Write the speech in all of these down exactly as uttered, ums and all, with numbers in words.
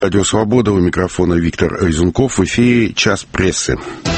Радио «Свобода», у микрофона Виктор Резунков, в эфире «Час прессы».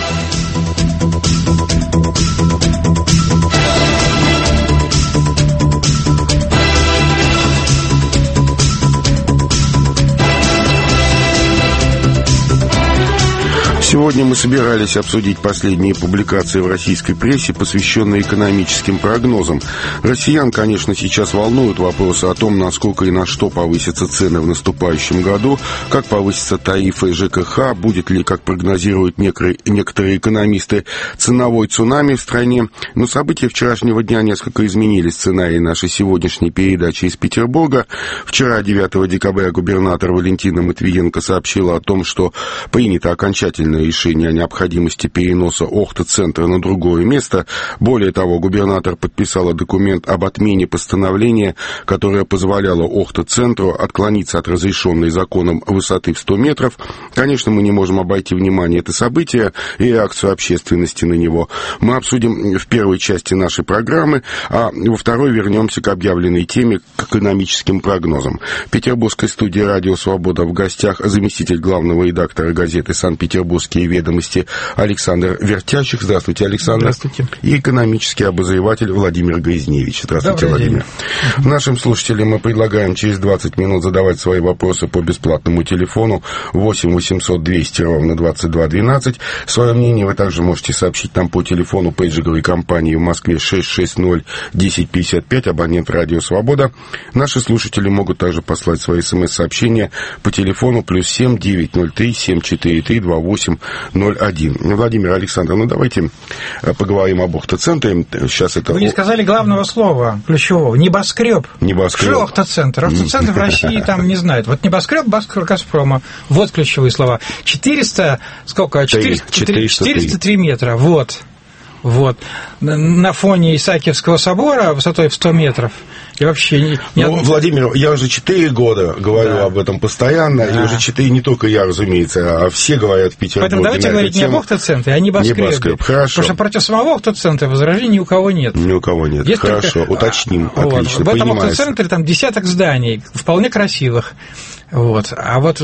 Сегодня мы собирались обсудить последние публикации в российской прессе, посвященные экономическим прогнозам. Россиян, конечно, сейчас волнуют вопросы о том, насколько и на что повысятся цены в наступающем году, как повысятся тарифы ЖКХ, будет ли, как прогнозируют некоторые экономисты, ценовой цунами в стране. Но события вчерашнего дня несколько изменили сценарий нашей сегодняшней передачи из Петербурга. Вчера, девятого декабря, губернатор Валентина Матвиенко сообщила о том, что принято окончательное решение о необходимости переноса Охта-центра на другое место. Более того, губернатор подписала документ об отмене постановления, которое позволяло Охта-центру отклониться от разрешенной законом высоты в сто метров. Конечно, мы не можем обойти внимание это событие и реакцию общественности на него. Мы обсудим в первой части нашей программы, а во второй вернемся к объявленной теме, к экономическим прогнозам. В петербургской студии «Радио Свобода» в гостях заместитель главного редактора газеты «Санкт-Петербургские ведомости» Александр Вертячих. Здравствуйте, Александр. Здравствуйте. И экономический обозреватель Владимир Грязневич. Здравствуйте, Добрый Владимир. день. Нашим слушателям мы предлагаем через двадцать минут задавать свои вопросы по бесплатному телефону восемь восемьсот двести ровно двадцать два двенадцать. Свое мнение вы также можете сообщить нам по телефону пейджинговой компании в Москве шесть шесть ноль десять пятьдесят пять, абонент «Радио Свобода». Наши слушатели могут также послать свои смс-сообщения по телефону плюс семь девятьсот три семь четыре три два восемь ноль один. Владимир, Александр, ну давайте поговорим об Охта-центре. Сейчас это... Вы не сказали главного слова, ключевого. Небоскреб. Небоскреб. Что Охта-центр? Охта-центр в России там не знают. Вот небоскреб Газпрома. Вот ключевые слова. четыреста... Сколько? четыреста три метра. Вот. Вот. На фоне Исаакиевского собора высотой в сто метров. И вообще... Не, не ну, од... Владимир, я уже четыре года говорю да. об этом постоянно, да. и уже четыре не только я, разумеется, а все говорят в Петербурге. Поэтому давайте говорить не об Охта-центре, а о небоскребе. Небоскреб, хорошо. Потому что против самого Охта-центра возражений ни у кого нет. Ни у кого нет, есть хорошо, только... уточним, вот. отлично, В этом понимаю. Охта-центре там десяток зданий, вполне красивых. Вот. А вот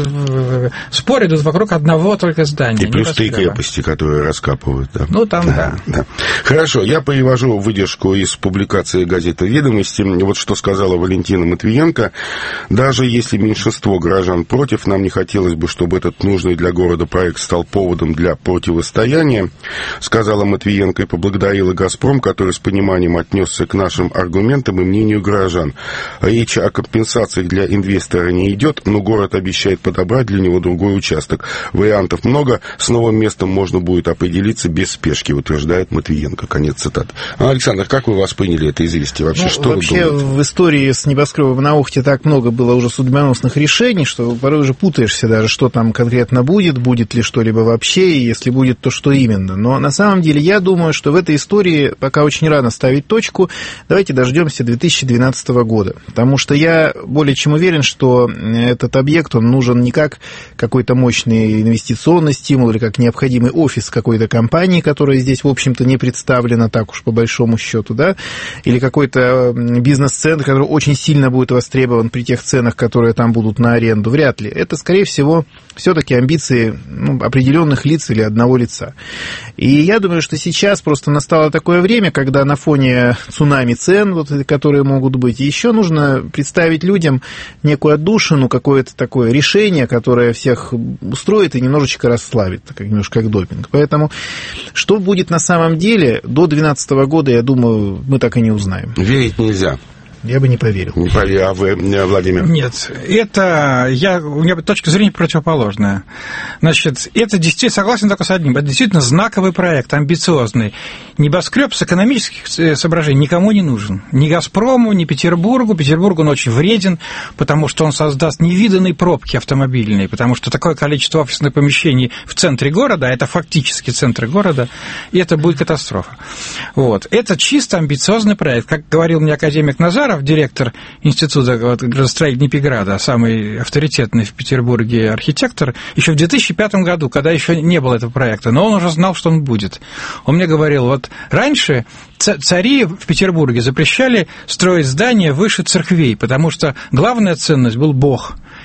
споры идут вокруг одного только здания. И плюс три крепости, которые раскапывают. Да. Ну, там, да. да. да. Хорошо, я перевожу выдержку из публикации газеты «Ведомости». Вот что сказала Валентина Матвиенко. Даже если меньшинство горожан против, нам не хотелось бы, чтобы этот нужный для города проект стал поводом для противостояния, сказала Матвиенко и поблагодарила «Газпром», который с пониманием отнесся к нашим аргументам и мнению горожан. Речь о компенсациях для инвестора не идет, но город обещает подобрать для него другой участок. Вариантов много, с новым местом можно будет определиться без спешки, утверждает Матвиенко. Конец цитаты. Александр, как вы восприняли это известие? Вообще, ну, что вообще вы думаете? В истории с небоскребом на Охте так много было уже судьбоносных решений, что порой уже путаешься даже, что там конкретно будет, будет ли что-либо вообще, и если будет, то что именно. Но на самом деле я думаю, что в этой истории пока очень рано ставить точку. Давайте дождемся две тысячи двенадцатого года, потому что я более чем уверен, что этот объект, он нужен не как какой-то мощный инвестиционный стимул или как необходимый офис какой-то компании, которая здесь, в общем-то, не представлена так уж по большому счету, да, или какой-то бизнес-центр, который очень сильно будет востребован при тех ценах, которые там будут на аренду. Вряд ли. Это, скорее всего, все-таки амбиции ну, определенных лиц или одного лица. И я думаю, что сейчас просто настало такое время, когда на фоне цунами цен, вот, которые могут быть, еще нужно представить людям некую отдушину, какое-то такое решение, которое всех устроит и немножечко расслабит, как, немножко как допинг. Поэтому что будет на самом деле, до две тысячи двенадцатого года, я думаю, мы так и не узнаем. Верить нельзя. Я бы не поверил. Не поверил. А вы, Владимир? Нет, это... Я, у меня точка зрения противоположная. Значит, это действительно, согласен только с одним, это действительно знаковый проект, амбициозный. Небоскреб с экономических соображений никому не нужен. Ни «Газпрому», ни Петербургу. Петербургу он очень вреден, потому что он создаст невиданные пробки автомобильные, потому что такое количество офисных помещений в центре города, а это фактически центр города, и это будет катастрофа. Вот. Это чисто амбициозный проект. Как говорил мне академик Назаров, директор института градостроения Непиграда, самый авторитетный в Петербурге архитектор, еще в две тысячи пятом году, когда еще не было этого проекта, но он уже знал, что он будет. Он мне говорил, вот раньше цари в Петербурге запрещали строить здания выше церквей, потому что главная ценность был Бог.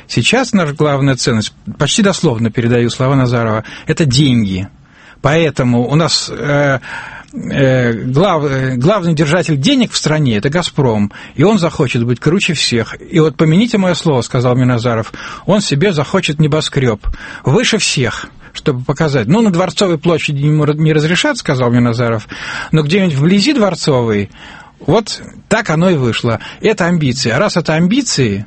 Сейчас наша главная ценность, почти дословно передаю слова Назарова, это деньги. Поэтому у нас э, э, глав, э, главный держатель денег в стране – это «Газпром», и он захочет быть круче всех. И вот помяните мое слово, сказал мне Назаров, он себе захочет небоскреб выше всех, чтобы показать. Ну, на Дворцовой площади ему не разрешат, сказал мне Назаров, но где-нибудь вблизи Дворцовой, вот так оно и вышло. Это амбиции. А раз это амбиции,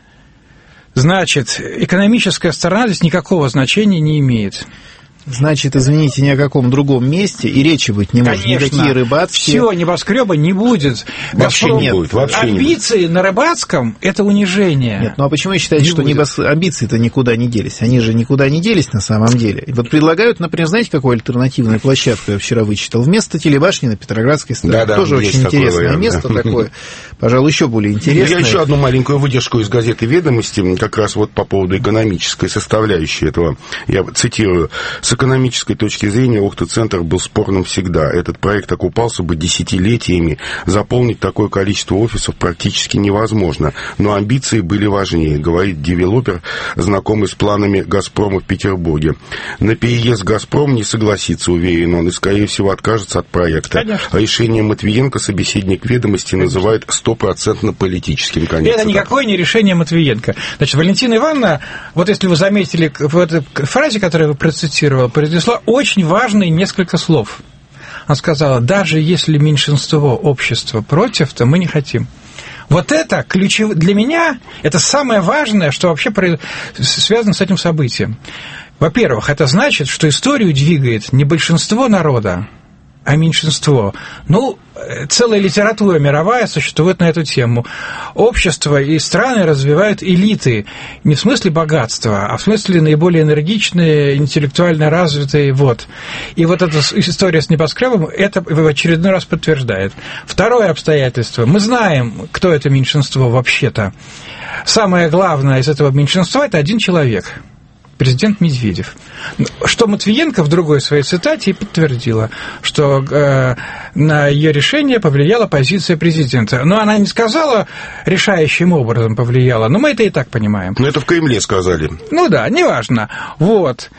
значит, экономическая сторона здесь никакого значения не имеет. Значит, извините, ни о каком другом месте и речи быть не может. Конечно. Никакие рыбацкие... Все, небоскреба не будет. Вообще Газпром... не будет. Вообще амбиции не будет. На рыбацком – это унижение. Нет, ну а почему вы считаете, не что небос... амбиции-то никуда не делись? Они же никуда не делись на самом деле. И вот предлагают, например, знаете, какую альтернативную площадку я вчера вычитал? Вместо телебашни на Петроградской стороне. Да, да, тоже очень интересное вариант, место да. такое. Пожалуй, еще более интересное. Я еще одну маленькую выдержку из газеты «Ведомости», как раз вот по поводу экономической составляющей этого. Я цитирую. «С экономической точки зрения Охта-центр был спорным всегда. Этот проект окупался бы десятилетиями. Заполнить такое количество офисов практически невозможно. Но амбиции были важнее», говорит девелопер, знакомый с планами «Газпрома» в Петербурге. На переезд «Газпром» не согласится, уверен он, и, скорее всего, откажется от проекта. Конечно. Решение Матвиенко собеседник «Ведомости» называет стопроцентно политическим. Конец. Это никакое не решение Матвиенко. Значит, Валентина Ивановна, вот если вы заметили, в этой фразе, которую я процитировал, произнесла очень важные несколько слов. Она сказала, даже если меньшинство общества против, то мы не хотим. Вот это ключевое для меня, это самое важное, что вообще связано с этим событием. Во-первых, это значит, что историю двигает не большинство народа, а меньшинство. Ну, целая литература мировая существует на эту тему. Общество и страны развивают элиты не в смысле богатства, а в смысле наиболее энергичные, интеллектуально развитые. Вот. И вот эта история с небоскребом это в очередной раз подтверждает. Второе обстоятельство. Мы знаем, кто это меньшинство вообще-то. Самое главное из этого меньшинства – это один человек – президент Медведев. Что Матвиенко в другой своей цитате и подтвердила, что э, на ее решение повлияла позиция президента. Но она не сказала, решающим образом повлияла, но мы это и так понимаем. Но это в Кремле сказали. Ну да, неважно. Вот.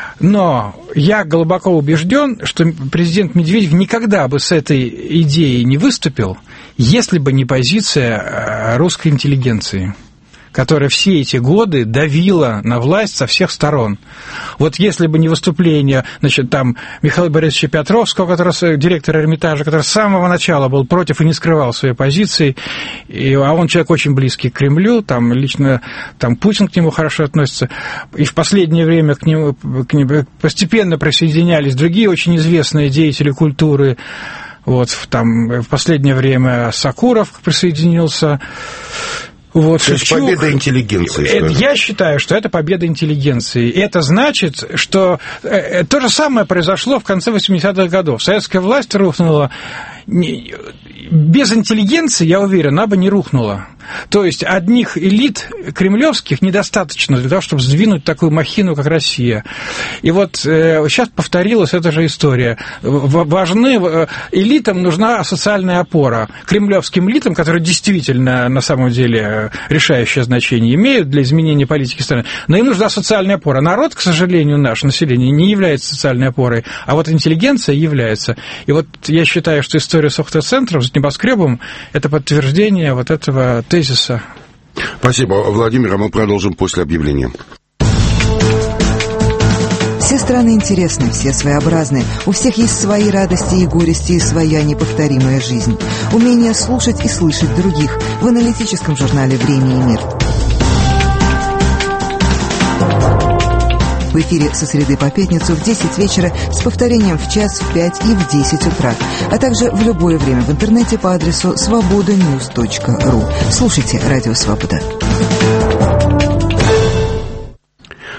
Но я глубоко убежден, что президент Медведев никогда бы с этой идеей не выступил, если бы не позиция русской интеллигенции, которая все эти годы давила на власть со всех сторон. Вот если бы не выступление, значит, там Михаила Борисовича Петровского, который, директора Эрмитажа, который с самого начала был против и не скрывал своей позиции, и, а он человек очень близкий к Кремлю, там лично там Путин к нему хорошо относится, и в последнее время к нему, к нему постепенно присоединялись другие очень известные деятели культуры. Вот, там в последнее время Сакуров присоединился. Вот, то есть победа интеллигенции. Я считаю, что это победа интеллигенции. И это значит, что то же самое произошло в конце восьмидесятых годов. Советская власть рухнула. Без интеллигенции, я уверен, она бы не рухнула. То есть одних элит кремлевских недостаточно для того, чтобы сдвинуть такую махину, как Россия. И вот э, сейчас повторилась эта же история. Важны, э, элитам нужна социальная опора. Кремлевским элитам, которые действительно на самом деле решающее значение имеют для изменения политики страны, но им нужна социальная опора. Народ, к сожалению, наше население не является социальной опорой, а вот интеллигенция является. И вот я считаю, что история с Охта-центром, с небоскребом, это подтверждение вот этого тезиса. Спасибо, Владимир, а мы продолжим после объявления. Все страны интересны, все своеобразны. У всех есть свои радости и горести, и своя неповторимая жизнь. Умение слушать и слышать других в аналитическом журнале «Время и мир». В эфире со среды по пятницу в десять вечера с повторением в час, в пять и в десять утра, а также в любое время в интернете по адресу свобода ньюс точка ру. Слушайте «Радио Свобода».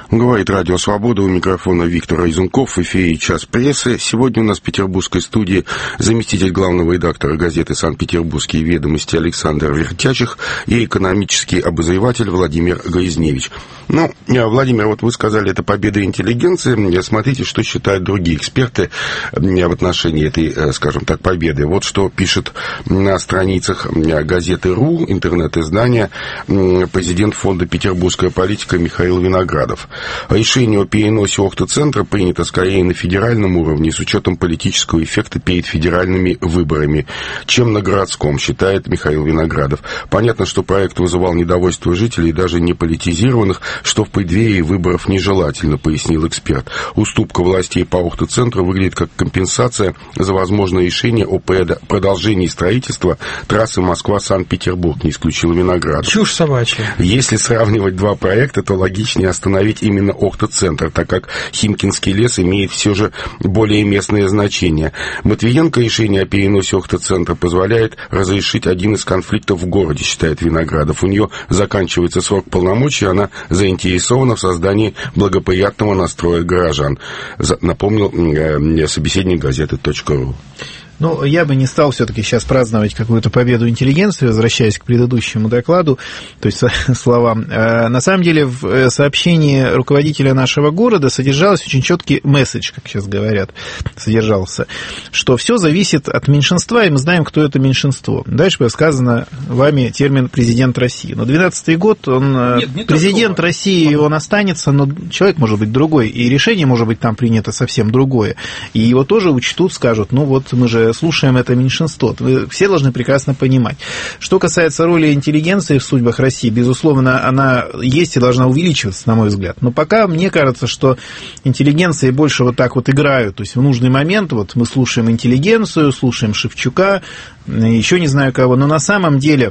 Говорит Радио Свобода, у микрофона Виктор Изюмков, в эфире «Час прессы». Сегодня у нас в петербургской студии заместитель главного редактора газеты «Санкт-Петербургские ведомости» Александр Вертячих и экономический обозреватель Владимир Грязневич. Ну, Владимир, вот вы сказали, это победа интеллигенции. Смотрите, что считают другие эксперты в отношении этой, скажем так, победы. Вот что пишет на страницах газеты «РУ», интернет-издания, президент фонда «Петербургская политика» Михаил Виноградов. Решение о переносе Охта-центра принято скорее на федеральном уровне с учетом политического эффекта перед федеральными выборами, чем на городском, считает Михаил Виноградов. Понятно, что проект вызывал недовольство жителей, даже не политизированных, что в преддверии выборов нежелательно, пояснил эксперт. Уступка властей по Охта-центру выглядит как компенсация за возможное решение о продолжении строительства трассы Москва-Санкт-Петербург, не исключил Виноградов. Чушь собачья. Если сравнивать два проекта, то логичнее остановить именно Охта-центр, так как Химкинский лес имеет все же более местное значение. Матвиенко решение о переносе Охта-центра позволяет разрешить один из конфликтов в городе, считает Виноградов. У нее заканчивается срок полномочий, она заинтересована в создании благоприятного настроя горожан, напомнил собеседник газеты .ру. Ну, я бы не стал все-таки сейчас праздновать какую-то победу интеллигенции, возвращаясь к предыдущему докладу, то есть словам. На самом деле, в сообщении руководителя нашего города содержался очень четкий месседж, как сейчас говорят, содержался, что все зависит от меньшинства, и мы знаем, кто это меньшинство. Дальше было сказано вами термин «президент России». Но двенадцатый год, он Нет, президент такого. России, он останется, но человек может быть другой, и решение может быть там принято совсем другое. И его тоже учтут, скажут, ну вот мы же слушаем это меньшинство. Вы все должны прекрасно понимать. Что касается роли интеллигенции в судьбах России, безусловно, она есть и должна увеличиваться, на мой взгляд. Но пока мне кажется, что интеллигенции больше вот так вот играют. То есть в нужный момент вот мы слушаем интеллигенцию, слушаем Шевчука, еще не знаю кого, но на самом деле...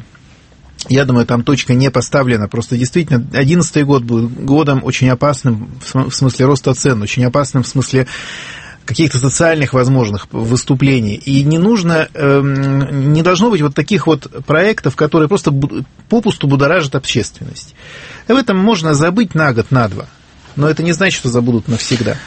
Я думаю, там точка не поставлена. Просто действительно, две тысячи одиннадцатый год был годом очень опасным в смысле роста цен, очень опасным в смысле каких-то социальных возможных выступлений. И не нужно, не должно быть вот таких вот проектов, которые просто попусту будоражат общественность. Об этом можно забыть на год, на два. Но это не значит, что забудут навсегда.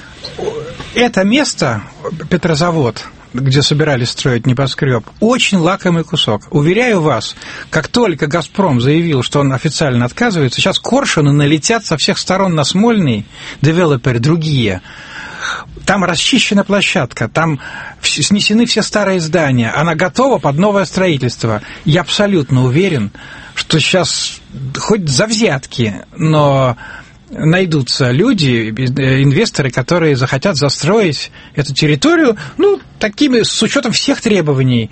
Это место, Петрозавод, где собирались строить небоскреб, очень лакомый кусок. Уверяю вас, как только «Газпром» заявил, что он официально отказывается, сейчас коршуны налетят со всех сторон на Смольный, девелоперы другие. Там расчищена площадка, там снесены все старые здания, она готова под новое строительство. Я абсолютно уверен, что сейчас хоть за взятки, но найдутся люди, инвесторы, которые захотят застроить эту территорию, ну, такими, с учетом всех требований.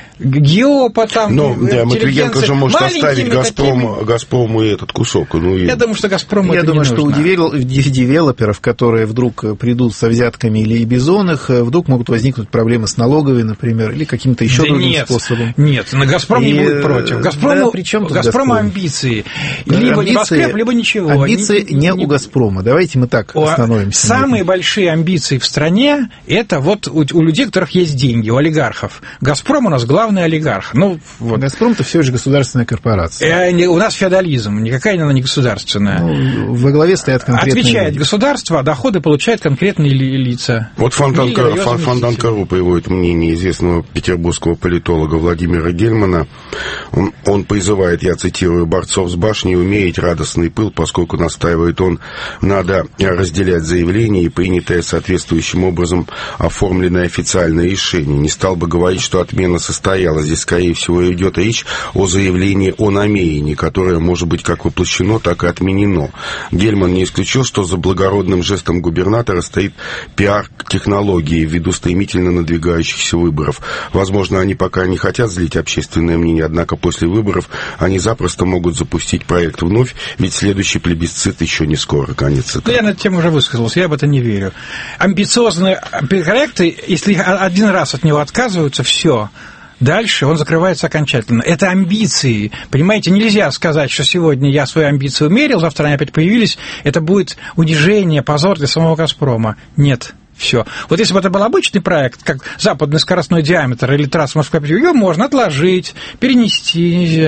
Геопа там... Но да, Матвиенко же может оставить Газпрому, такими... Газпрому и этот кусок. Ну, и... Я думаю, что Газпрому Я это думаю, не что нужно. у девелоперов, которые вдруг придут со взятками или и без их, вдруг могут возникнуть проблемы с налоговой, например, или каким-то еще да другим нет, способом. Нет, на «Газпром» и... не будет против. «Газпрому», да, «Газпрому» амбиции. Да, либо амбиции, небоскреб, либо ничего. Амбиции не, не у «Газпрома». Давайте мы так о, остановимся. Самые большие амбиции в стране – это вот у, у людей, у которых есть деньги, у олигархов. «Газпром» у нас главный олигарх. Ну, вот. «Газпром»-то все же государственная корпорация. Э, у нас феодализм, никакая она не государственная. Ну, во главе стоят конкретные Отвечает люди. Государство, а доходы получают конкретные лица. Вот Фонтан.ру приводит мнение известного петербургского политолога Владимира Гельмана. Он, он призывает, я цитирую, борцов с башней умерить радостный пыл, поскольку, настаивает он, надо разделять заявление и принятое соответствующим образом оформленное официальное решение. Не стал бы говорить, что отмена состоялась. Здесь, скорее всего, идет речь о заявлении о намерении, которое может быть как воплощено, так и отменено. Гельман не исключил, что за благородным жестом губернатора стоит пиар-технологии ввиду стремительно надвигающихся выборов. Возможно, они пока не хотят злить общественное мнение, однако после выборов они запросто могут запустить проект вновь, ведь следующий плебисцит еще не скоро, конец цитаты. Я на эту тему уже высказался, я в это не верю. Амбициозные проекты, если один раз от него отказываются, все. Дальше он закрывается окончательно. Это амбиции. Понимаете, нельзя сказать, что сегодня я свою амбицию умерил, завтра они опять появились. Это будет унижение, позор для самого «Газпрома». Нет. Все. Вот если бы это был обычный проект, как западный скоростной диаметр или трасса Москва-Петербург, ее можно отложить, перенести.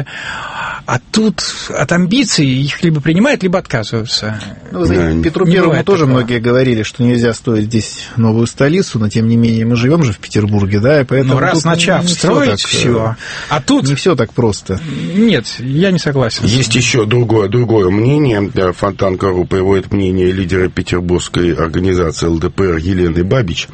А тут от амбиций их либо принимают, либо отказываются. Ну, вы знаете, Петру Первому тоже такого. Многие говорили, что нельзя строить здесь новую столицу, но тем не менее мы живем же в Петербурге, да, и поэтому. Ну, раз начав не, не строить все, а тут не все так просто. Нет, я не согласен. Есть еще другое, другое мнение. Фонтан.ру приводит мнение лидера петербургской организации эл дэ пэ эр Елены Бабич.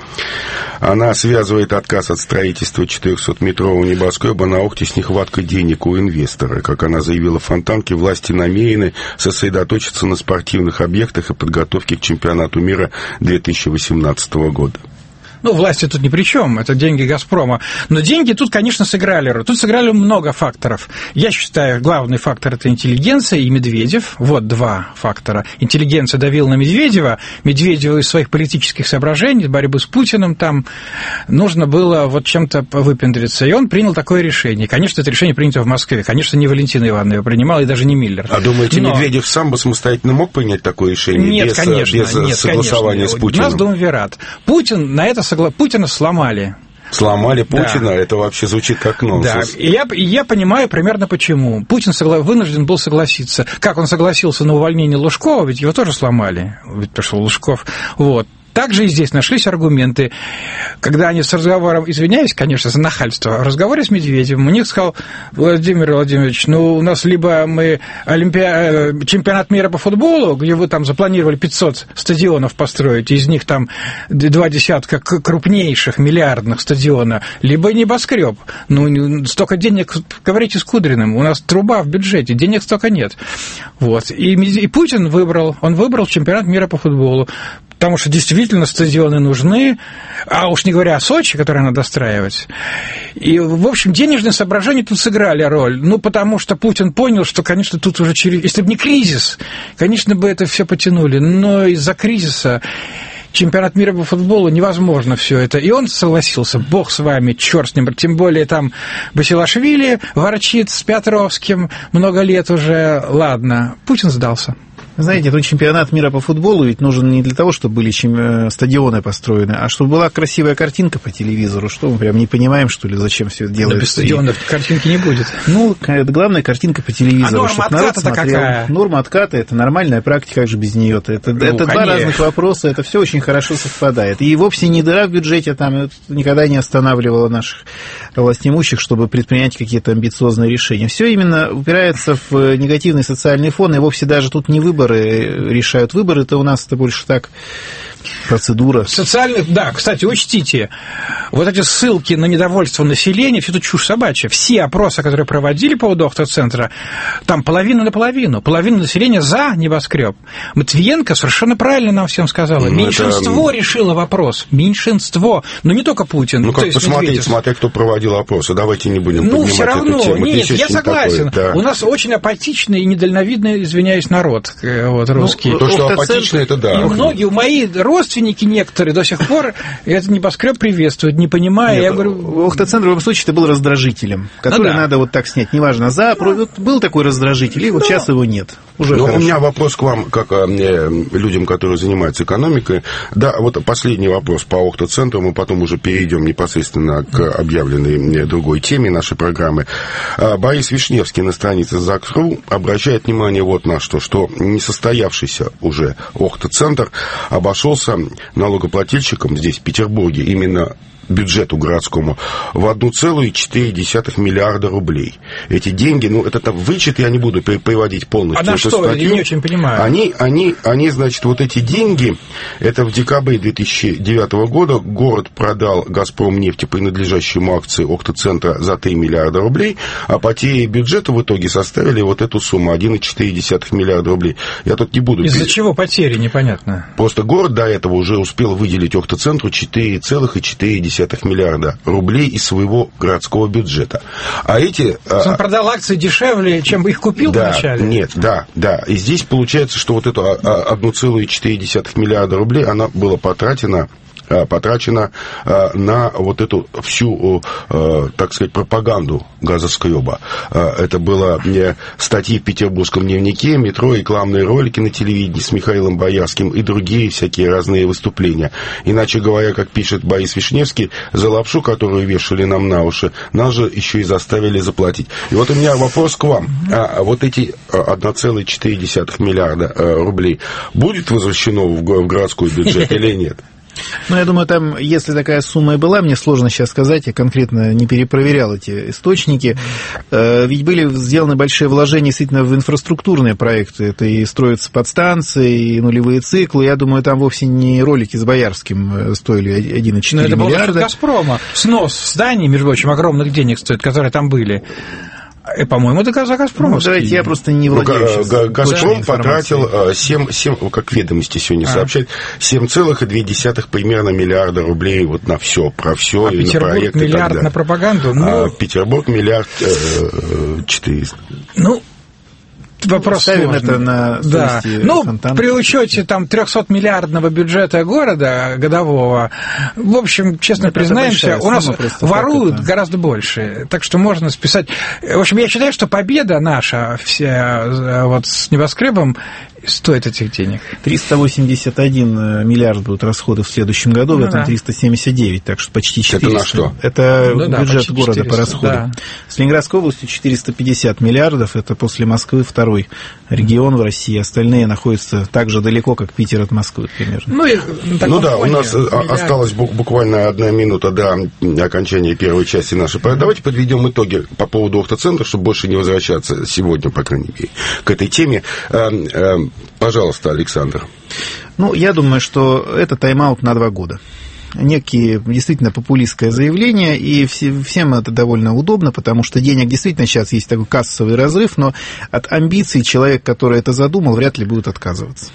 Она связывает отказ от строительства четырехсотметрового небоскреба на Охте с нехваткой денег у инвестора. Как она заявила в Фонтанке, власти намерены сосредоточиться на спортивных объектах и подготовке к чемпионату мира две тысячи восемнадцатого года. Ну, власти тут ни при чем, это деньги «Газпрома». Но деньги тут, конечно, сыграли роль. Тут сыграли много факторов. Я считаю, главный фактор – это интеллигенция и Медведев. Вот два фактора. Интеллигенция давила на Медведева. Медведеву из своих политических соображений, борьбы с Путиным, там нужно было вот чем-то выпендриться. И он принял такое решение. Конечно, это решение принято в Москве. Конечно, не Валентина Ивановна его принимала, и даже не Миллер. А думаете, Но... Медведев сам бы самостоятельно мог принять такое решение? Нет, без, конечно. без нет, согласования конечно. с Путиным? У нас думвират. Путин на это Путина сломали. Сломали Путина, да. Это вообще звучит как нонсенс. Да, и я, и я понимаю примерно почему. Путин согла... вынужден был согласиться. Как он согласился на увольнение Лужкова, ведь его тоже сломали. Ведь пришел Лужков. Вот. Также и здесь нашлись аргументы, когда они с разговором, извиняюсь, конечно, за нахальство, в разговоре с Медведевым, у них сказал: Владимир Владимирович, ну, у нас либо мы олимпиа... чемпионат мира по футболу, где вы там запланировали пятьсот стадионов построить, из них там два десятка крупнейших миллиардных стадиона, либо небоскреб. Ну, столько денег, говорите с Кудриным, у нас труба в бюджете, денег столько нет. Вот. И, и Путин выбрал, он выбрал чемпионат мира по футболу, потому что действительно стадионы нужны, а уж не говоря о Сочи, который надо достраивать. И, в общем, денежные соображения тут сыграли роль. Ну, потому что Путин понял, что, конечно, тут уже через... Если бы не кризис, конечно, бы это все потянули. Но из-за кризиса чемпионат мира по футболу невозможно все это. И он согласился. Бог с вами, черт с ним. Тем более там Басилашвили ворчит с Петровским много лет уже. Ладно, Путин сдался. Знаете, ну, чемпионат мира по футболу ведь нужен не для того, чтобы были чем... стадионы построены, а чтобы была красивая картинка по телевизору. Что мы прям не понимаем, что ли, зачем все это делается? Да без стадионов и... картинки не будет. Ну, главная картинка по телевизору. А норма отката-то какая? Норма отката – это нормальная практика, как же без нее-то? Это, ну, это два разных вопроса, это все очень хорошо совпадает. И вовсе не дыра в бюджете там никогда не останавливала наших властимущих, чтобы предпринять какие-то амбициозные решения. Все именно упирается в негативный социальный фон, и вовсе даже тут не выбор решают выборы, это у нас это больше так процедура. Социальных, да, кстати, учтите, вот эти ссылки на недовольство населения, все это чушь собачья. Все опросы, которые проводили по поводу Охта-центра, там половина на половину. Половина населения за небоскреб. Матвиенко совершенно правильно нам всем сказала. Ну, меньшинство это... решило вопрос. Меньшинство. Но не только Путин. Ну, как посмотрите, смотря кто проводил опросы. Давайте не будем ну, поднимать все равно, эту тему. Нет, я согласен. Такое, да. У нас очень апатичный и недальновидный, извиняюсь, народ вот, русский. Ну, то, что апатичный, это да. И многие, мои родственники некоторые до сих пор этот небоскреб приветствуют, не понимая. Нет, я говорю... Охта-центр в любом случае это был раздражителем, который ну, да. надо вот так снять. Неважно, за, вот был такой раздражитель, и вот ну, сейчас его нет. Уже у меня вопрос к вам, как а, людям, которые занимаются экономикой. Да, вот последний вопрос по Охта-центру, мы потом уже перейдем непосредственно к объявленной другой теме нашей программы. Борис Вишневский на странице ЗАГС.ру обращает внимание вот на что, что несостоявшийся уже Охта-центр обошелся налогоплательщикам здесь, в Петербурге, именно бюджету городскому, в одна целая четыре десятых миллиарда рублей. Эти деньги, ну, это там вычет, я не буду приводить полностью. А на что? Статью. Я не очень понимаю. Они, они, они, значит, вот эти деньги, это в декабре две тысячи девятого года город продал «Газпромнефти» принадлежащему акции Охта-центра за три миллиарда рублей, а потери бюджета в итоге составили вот эту сумму, один целых четыре десятых миллиарда рублей. Я тут не буду... Из-за чего потери, непонятно. Просто город до этого уже успел выделить Охта-центру четыре целых четыре десятых миллиарда рублей из своего городского бюджета. А эти... Он продал акции дешевле, чем бы их купил да, вначале? Нет, да, да. И здесь получается, что вот эту одна целая четыре десятых миллиарда рублей, она была потрачена потрачено на вот эту всю, так сказать, пропаганду газоскреба. Это было статьи в Петербургском дневнике, метро, рекламные ролики на телевидении с Михаилом Боярским и другие всякие разные выступления. Иначе говоря, как пишет Борис Вишневский, за лапшу, которую вешали нам на уши, нас же еще и заставили заплатить. И вот у меня вопрос к вам. А вот эти один целых четыре десятых миллиарда рублей будет возвращено в городской бюджет или нет? Ну, я думаю, там, если такая сумма и была, мне сложно сейчас сказать, я конкретно не перепроверял эти источники, ведь были сделаны большие вложения действительно в инфраструктурные проекты, это и строятся подстанции, и нулевые циклы, я думаю, там вовсе не ролики с Боярским стоили один целых четыре десятых миллиарда. Но это было «Газпрома», снос зданий, между прочим, огромных денег стоит, которые там были. И, по-моему, это «Газпром». Ну, давайте, я просто не владею. Ну, «Газпром» потратил семь, семь, как ведомости сегодня а. сообщают, семь целых две десятых примерно миллиарда рублей вот на все, про все, а и Петербург на проекты. Миллиард на пропаганду? Ну... А Петербург миллиард четыреста. Ну, вопрос ставим сложный. Это на да. Ну, Фонтанов. При учете там трехсотмиллиардного бюджета города годового, в общем, честно это признаемся, у нас воруют это... гораздо больше. Так что можно списать. В общем, я считаю, что победа наша вся вот с небоскребом стоит этих денег. триста восемьдесят один миллиард будут расходы в следующем году, ну, в этом да. триста семьдесят девять, так что почти четыреста. Это на что? Это ну, бюджет да, города четыреста, по расходам. Да. С Ленинградской областью четыреста пятьдесят миллиардов, это после Москвы второй регион в России, остальные находятся так же далеко, как Питер от Москвы примерно. Ну, и, ну да, у нас миллиард. Осталась буквально одна минута до окончания первой части нашей. Давайте подведем итоги по поводу автоцентра, чтобы больше не возвращаться сегодня, по крайней мере, к этой теме. Пожалуйста, Александр. Ну, я думаю, что это тайм-аут на два года. Некие действительно популистское заявление, и всем это довольно удобно, потому что денег действительно сейчас есть такой кассовый разрыв, но от амбиций человек, который это задумал, вряд ли будет отказываться.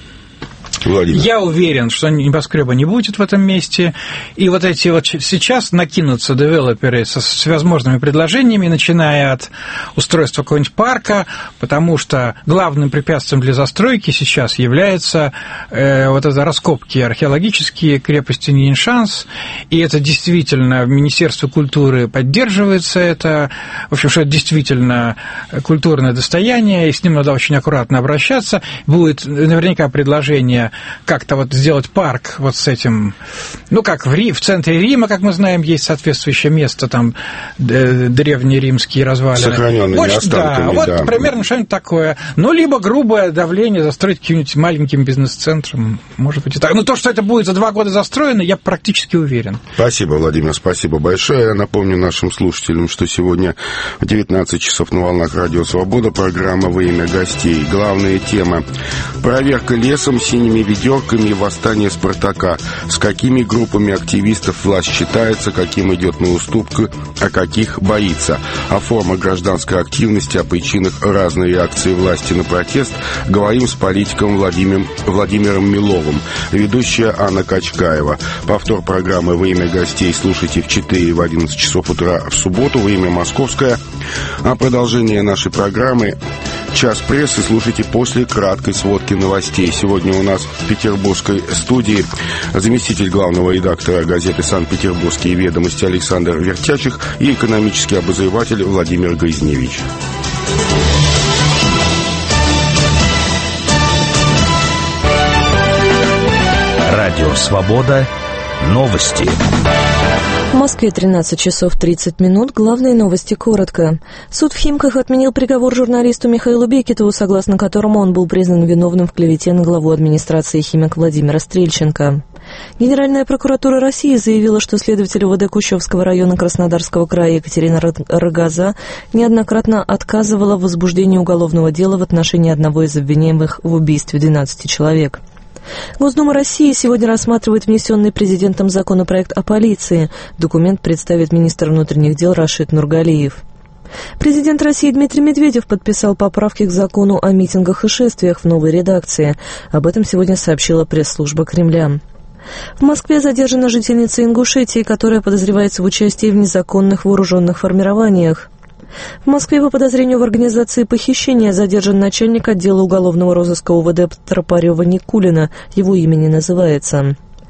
Владимир. Я уверен, что небоскреба не будет в этом месте, и вот эти вот сейчас накинутся девелоперы со, с всевозможными предложениями, начиная от устройства какого-нибудь парка, потому что главным препятствием для застройки сейчас является э, вот это раскопки археологические крепости Ниншанс, и это действительно Министерство культуры поддерживается, это, в общем, что это действительно культурное достояние, и с ним надо очень аккуратно обращаться, будет наверняка предложение как-то вот сделать парк вот с этим, ну, как в, Ри, в центре Рима, как мы знаем, есть соответствующее место, там, древние римские развалины. Сохраненными вот, останками, да. да. Вот примерно что-нибудь такое. Ну, либо грубое давление застроить каким-нибудь маленьким бизнес-центром, может быть, и так. Ну, то, что это будет за два года застроено, я практически уверен. Спасибо, Владимир, спасибо большое. Я напомню нашим слушателям, что сегодня в девятнадцать часов на волнах Радио Свобода программа «Во имя гостей». Главная тема – проверка лесом, синими ведерками и восстание Спартака. С какими группами активистов власть считается, каким идет на уступку, а каких боится. О формах гражданской активности, о причинах разной реакции власти на протест говорим с политиком Владимиром, Владимиром Миловым. Ведущая Анна Качкаева. Повтор программы «Во имя гостей» слушайте в четыре и в одиннадцать часов утра в субботу, время московское. А продолжение нашей программы «Час прессы» слушайте после краткой сводки новостей. Сегодня у нас в петербургской студии заместитель главного редактора газеты «Санкт-Петербургские ведомости» Александр Вертячих и экономический обозреватель Владимир Грязневич. Радио «Свобода». Новости. В Москве тринадцать часов тридцать минут. Главные новости коротко. Суд в Химках отменил приговор журналисту Михаилу Бекетову, согласно которому он был признан виновным в клевете на главу администрации Химок Владимира Стрельченко. Генеральная прокуратура России заявила, что следователь ОВД Кущевского района Краснодарского края Екатерина Рогоза неоднократно отказывала в возбуждении уголовного дела в отношении одного из обвиняемых в убийстве двенадцати человек. Госдума России сегодня рассматривает внесенный президентом законопроект о полиции. Документ представит министр внутренних дел Рашид Нургалиев. Президент России Дмитрий Медведев подписал поправки к закону о митингах и шествиях в новой редакции. Об этом сегодня сообщила пресс-служба Кремля. В Москве задержана жительница Ингушетии, которая подозревается в участии в незаконных вооруженных формированиях. В Москве по подозрению в организации похищения задержан начальник отдела уголовного розыска УВД Тропарева Никулина. Его имя не называется.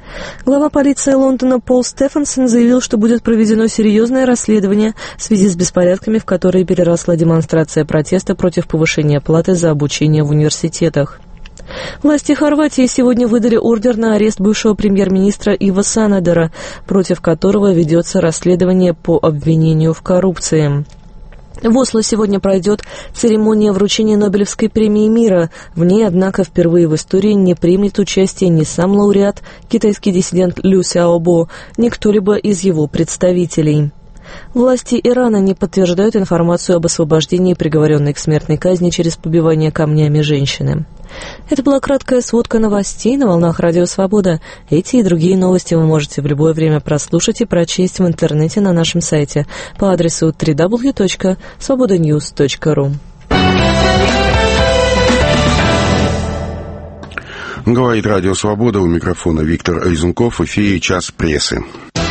Глава полиции Лондона Пол Стефенсон заявил, что будет проведено серьезное расследование в связи с беспорядками, в которые переросла демонстрация протеста против повышения платы за обучение в университетах. Власти Хорватии сегодня выдали ордер на арест бывшего премьер-министра Ива Санадера, против которого ведется расследование по обвинению в коррупции. В Осло сегодня пройдет церемония вручения Нобелевской премии мира. В ней, однако, впервые в истории не примет участие ни сам лауреат, китайский диссидент Лю Сяобо, ни кто-либо из его представителей. Власти Ирана не подтверждают информацию об освобождении приговоренной к смертной казни через побивание камнями женщины. Это была краткая сводка новостей на волнах Радио Свобода. Эти и другие новости вы можете в любое время прослушать и прочесть в интернете на нашем сайте по адресу дабл ю дабл ю дабл ю точка свобода ньюс точка ру. Говорит Радио Свобода, у микрофона Виктор Айзенков, в эфире «Час прессы».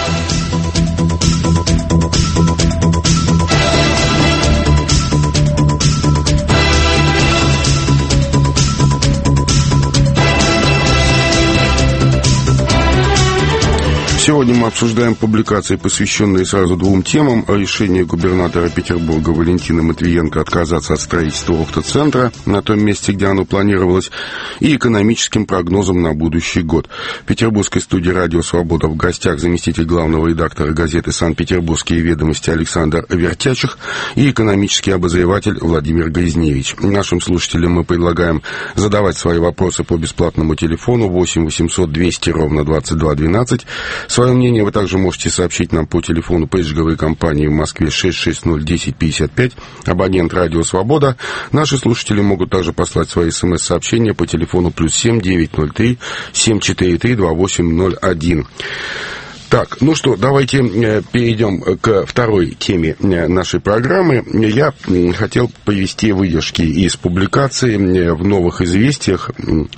Сегодня мы обсуждаем публикации, посвященные сразу двум темам: решение губернатора Петербурга Валентины Матвиенко отказаться от строительства автоцентра на том месте, где оно планировалось, и экономическим прогнозом на будущий год. В петербургской студии «Радио Свобода» в гостях заместитель главного редактора газеты «Санкт-Петербургские ведомости» Александр Вертячих и экономический обозреватель Владимир Грязневич. Нашим слушателям мы предлагаем задавать свои вопросы по бесплатному телефону восемь восемьсот двести ровно двадцать два двенадцать. Свое мнение вы также можете сообщить нам по телефону пейджговой компании в Москве шесть шесть ноль десять пятьдесят пять, абонент «Радио Свобода». Наши слушатели могут также послать свои смс-сообщения по телефону плюс семь девятьсот три семь четыре три два восемь ноль один. Так, ну что, давайте перейдем к второй теме нашей программы. Я хотел привести выдержки из публикации в «Новых известиях»,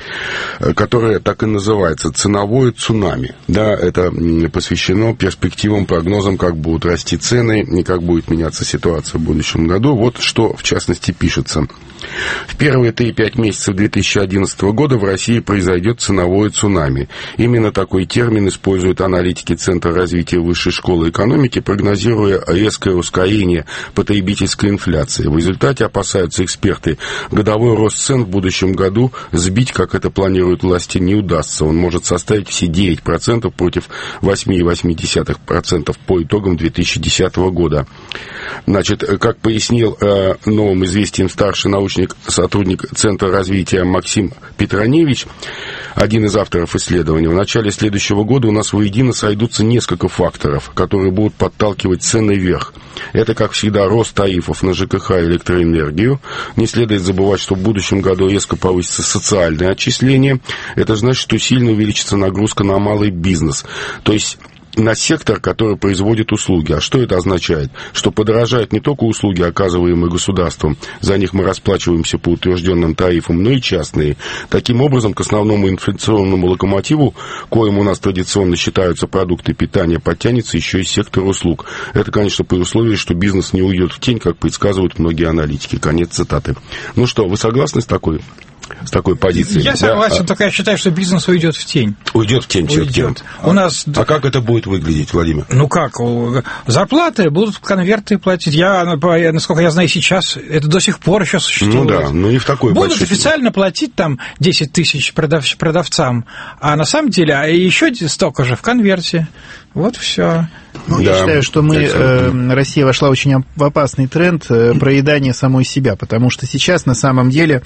которая так и называется «Ценовое цунами». Да, это посвящено перспективам, прогнозам, как будут расти цены и как будет меняться ситуация в будущем году. Вот что, в частности, пишется. В первые три-пять месяцев две тысячи одиннадцатого года в России произойдет ценовое цунами. Именно такой термин используют аналитики Центра развития высшей школы экономики, прогнозируя резкое ускорение потребительской инфляции. В результате, опасаются эксперты, годовой рост цен в будущем году сбить, как это планируют власти, не удастся. Он может составить все девять процентов против восемь целых восемь десятых процента по итогам две тысячи десятого года. Значит, как пояснил э, «Новым известиям» старший научник, сотрудник Центра развития Максим Петроневич, один из авторов исследования, в начале следующего года у нас воедино сойдутся несколько факторов, которые будут подталкивать цены вверх. Это, как всегда, рост тарифов на ЖКХ и электроэнергию. Не следует забывать, что в будущем году резко повысится социальное отчисление. Это значит, что сильно увеличится нагрузка на малый бизнес. То есть на сектор, который производит услуги. А что это означает? Что подорожают не только услуги, оказываемые государством, за них мы расплачиваемся по утвержденным тарифам, но и частные. Таким образом, к основному инфляционному локомотиву, коим у нас традиционно считаются продукты питания, подтянется еще и сектор услуг. Это, конечно, при условии, что бизнес не уйдет в тень, как предсказывают многие аналитики. Конец цитаты. Ну что, вы согласны с такой? С такой позицией. Я согласен, да? Только я считаю, что бизнес уйдет в тень. Уйдет в тень все-таки. У нас... А как это будет выглядеть, Владимир? Ну как? Зарплаты будут конверты платить. Я, насколько я знаю, сейчас это до сих пор еще существует. Ну да, но не в такой будут большой... официально платить там десять тысяч продав... продавцам, а на самом деле а еще столько же в конверте. Вот все. Ну, да, я считаю, что мы, э, Россия вошла очень в опасный тренд э, проедания самой себя, потому что сейчас на самом деле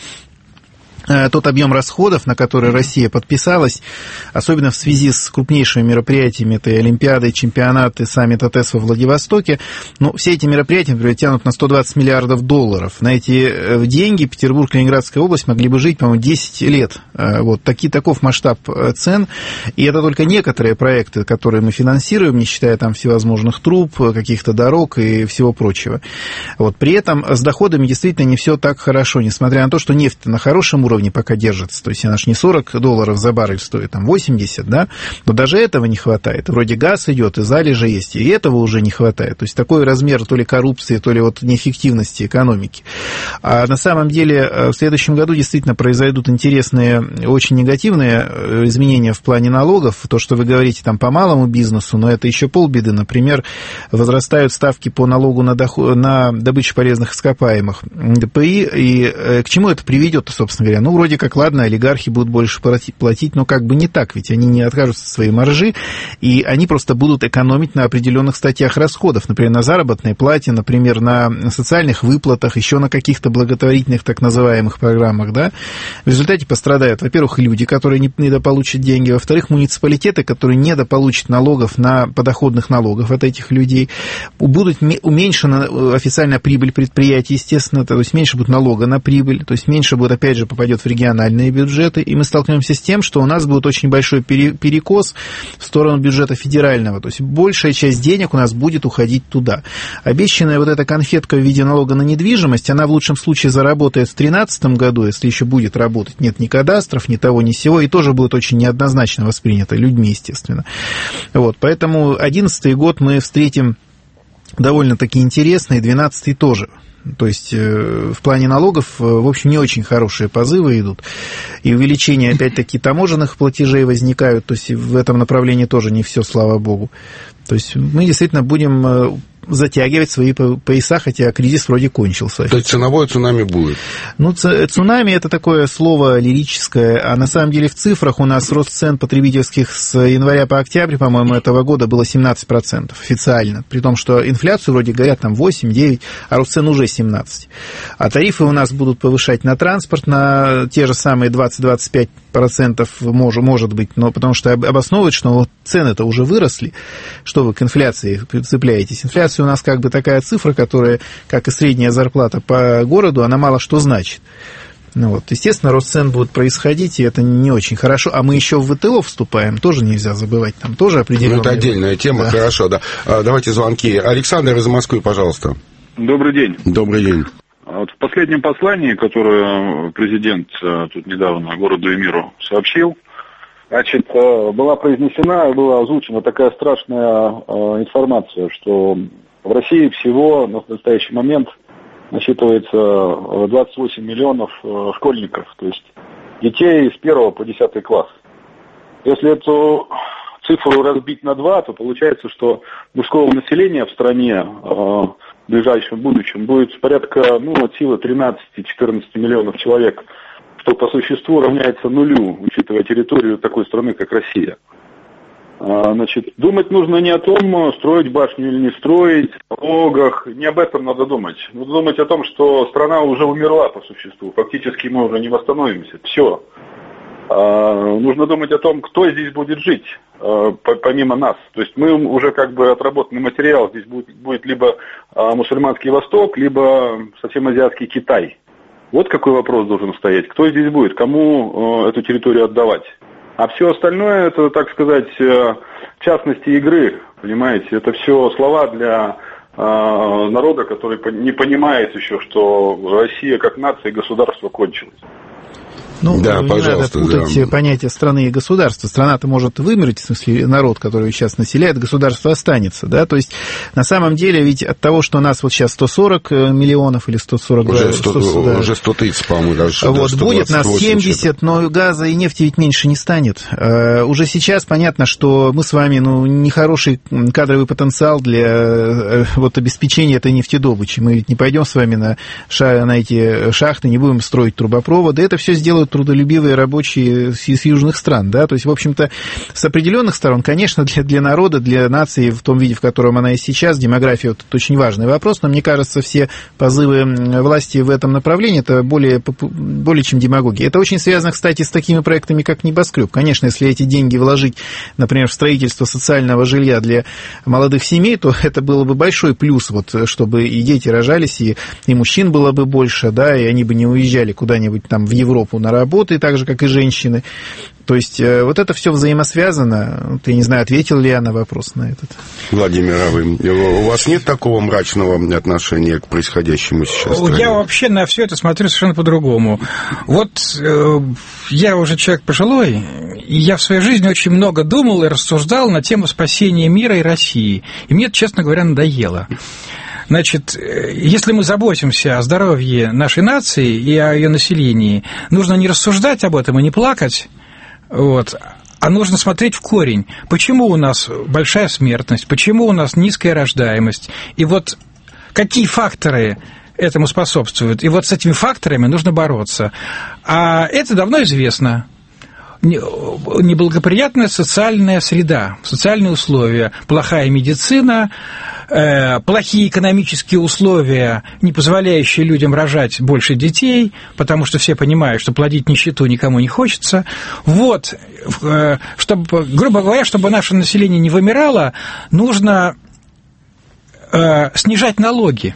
тот объем расходов, на который Россия подписалась, особенно в связи с крупнейшими мероприятиями, это и Олимпиады, чемпионаты, саммит АТЭС во Владивостоке, ну, все эти мероприятия, например, тянут на сто двадцать миллиардов долларов. На эти деньги Петербург и Ленинградская область могли бы жить, по-моему, десять лет. Вот таки, таков масштаб цен. И это только некоторые проекты, которые мы финансируем, не считая там всевозможных труб, каких-то дорог и всего прочего. Вот. При этом с доходами действительно не все так хорошо, несмотря на то, что нефть на хорошем уровне, уровне пока держится, то есть она же не сорок долларов за баррель стоит, там восемьдесят, да, но даже этого не хватает. Вроде газ идет, и залежи есть, и этого уже не хватает. То есть такой размер то ли коррупции, то ли вот неэффективности экономики. А на самом деле в следующем году действительно произойдут интересные, очень негативные изменения в плане налогов. То, что вы говорите там по малому бизнесу, но это еще полбеды. Например, возрастают ставки по налогу на, доход, на добычу полезных ископаемых ДПИ. И к чему это приведет, собственно говоря? Ну, вроде как, ладно, олигархи будут больше платить, но как бы не так, ведь они не откажутся от своей маржи, и они просто будут экономить на определенных статьях расходов, например, на заработной плате, например, на социальных выплатах, еще на каких-то благотворительных так называемых программах, да. В результате пострадают, во-первых, люди, которые недополучат деньги, во-вторых, муниципалитеты, которые недополучат налогов на подоходных налогов от этих людей, будут уменьшена официальная прибыль предприятий, естественно, то есть меньше будет налога на прибыль, то есть меньше будет, опять же, попадет в региональные бюджеты, и мы столкнемся с тем, что у нас будет очень большой перекос в сторону бюджета федерального, то есть большая часть денег у нас будет уходить туда. Обещанная вот эта конфетка в виде налога на недвижимость, она в лучшем случае заработает в две тысячи тринадцатом году, если еще будет работать. Нет ни кадастров, ни того, ни сего, и тоже будет очень неоднозначно воспринято людьми, естественно. Вот, поэтому одиннадцатый год мы встретим довольно-таки интересный, двенадцатый тоже. То есть в плане налогов, в общем, не очень хорошие позывы идут. И увеличение, опять-таки, таможенных платежей возникают. То есть в этом направлении тоже не все, слава богу. То есть мы действительно будем затягивать свои пояса, хотя кризис вроде кончился. То есть ценовое цунами будет? Ну, цунами – это такое слово лирическое, а на самом деле в цифрах у нас рост цен потребительских с января по октябрь, по-моему, этого года было семнадцать процентов официально, при том, что инфляцию вроде говорят там восемь-девять, а рост цен уже семнадцать. А тарифы у нас будут повышать на транспорт на те же самые двадцать-двадцать пять процентов, может, может быть, но потому что обосновывают, что вот цены-то уже выросли, что вы к инфляции цепляетесь. Инфляция у нас как бы такая цифра, которая, как и средняя зарплата по городу, она мало что значит. Ну вот, естественно, рост цен будет происходить, и это не очень хорошо. А мы еще в ВТО вступаем, тоже нельзя забывать, там тоже определенные... Ну, это отдельная тема, да. Хорошо, да. Давайте звонки. Александр из Москвы, пожалуйста. Добрый день. Добрый день. Вот в последнем послании, которое президент тут недавно городу и миру сообщил, значит, была произнесена, была озвучена такая страшная информация, что в России всего на настоящий момент насчитывается двадцать восемь миллионов школьников, то есть детей с первого по десятый класс. Если эту цифру разбить на два, то получается, что мужского населения в стране в ближайшем будущем будет порядка, ну, от силы тринадцать-четырнадцать миллионов человек, что по существу равняется нулю, учитывая территорию такой страны, как Россия. Значит, думать нужно не о том, строить башню или не строить, о налогах, не об этом надо думать. Надо думать о том, что страна уже умерла по существу, фактически мы уже не восстановимся, все. Нужно думать о том, кто здесь будет жить, помимо нас. То есть мы уже как бы отработанный материал, здесь будет, будет либо мусульманский Восток, либо совсем азиатский Китай. Вот какой вопрос должен стоять. Кто здесь будет, кому эту территорию отдавать. А все остальное, это, так сказать, частности игры, понимаете. Это все слова для народа, который не понимает еще, что Россия как нация и государство кончилась. Ну, да, не пожалуйста, надо путать да. понятие страны и государства. Страна-то может вымереть, в смысле, народ, который сейчас населяет, государство останется, да, то есть, на самом деле, ведь от того, что у нас вот сейчас сто сорок миллионов или сто сорок... Уже сто, сто, да, уже сто тридцать, по-моему, даже. Вот, будет нас семьдесят, но газа и нефти ведь меньше не станет. Uh, уже сейчас понятно, что мы с вами, ну, нехороший кадровый потенциал для uh, вот, обеспечения этой нефтедобычи. Мы ведь не пойдем с вами на, ша- на эти шахты, не будем строить трубопроводы. Это все сделают трудолюбивые рабочие с, с южных стран, да, то есть, в общем-то, с определенных сторон, конечно, для, для народа, для нации в том виде, в котором она и сейчас, демография, вот, это очень важный вопрос, но мне кажется, все позывы власти в этом направлении, это более, более чем демагогия. Это очень связано, кстати, с такими проектами, как «Небоскреб». Конечно, если эти деньги вложить, например, в строительство социального жилья для молодых семей, то это было бы большой плюс, вот, чтобы и дети рожались, и, и мужчин было бы больше, да, и они бы не уезжали куда-нибудь там в Европу на работу, работы, так же, как и женщины. То есть вот это все взаимосвязано. Ты, не знаю, ответил ли я на вопрос на этот. Владимир, а вы, у вас нет такого мрачного отношения к происходящему сейчас? Я вообще на все это смотрю совершенно по-другому. Вот э, я уже человек пожилой, и я в своей жизни очень много думал и рассуждал на тему спасения мира и России. И мне это, честно говоря, надоело. Значит, если мы заботимся о здоровье нашей нации и о ее населении, нужно не рассуждать об этом и не плакать, вот, а нужно смотреть в корень. Почему у нас большая смертность, почему у нас низкая рождаемость, и вот какие факторы этому способствуют. И вот с этими факторами нужно бороться. А это давно известно. Неблагоприятная социальная среда, социальные условия, плохая медицина, э, плохие экономические условия, не позволяющие людям рожать больше детей, потому что все понимают, что плодить нищету никому не хочется. Вот, э, чтобы, грубо говоря, чтобы наше население не вымирало, нужно э, снижать налоги.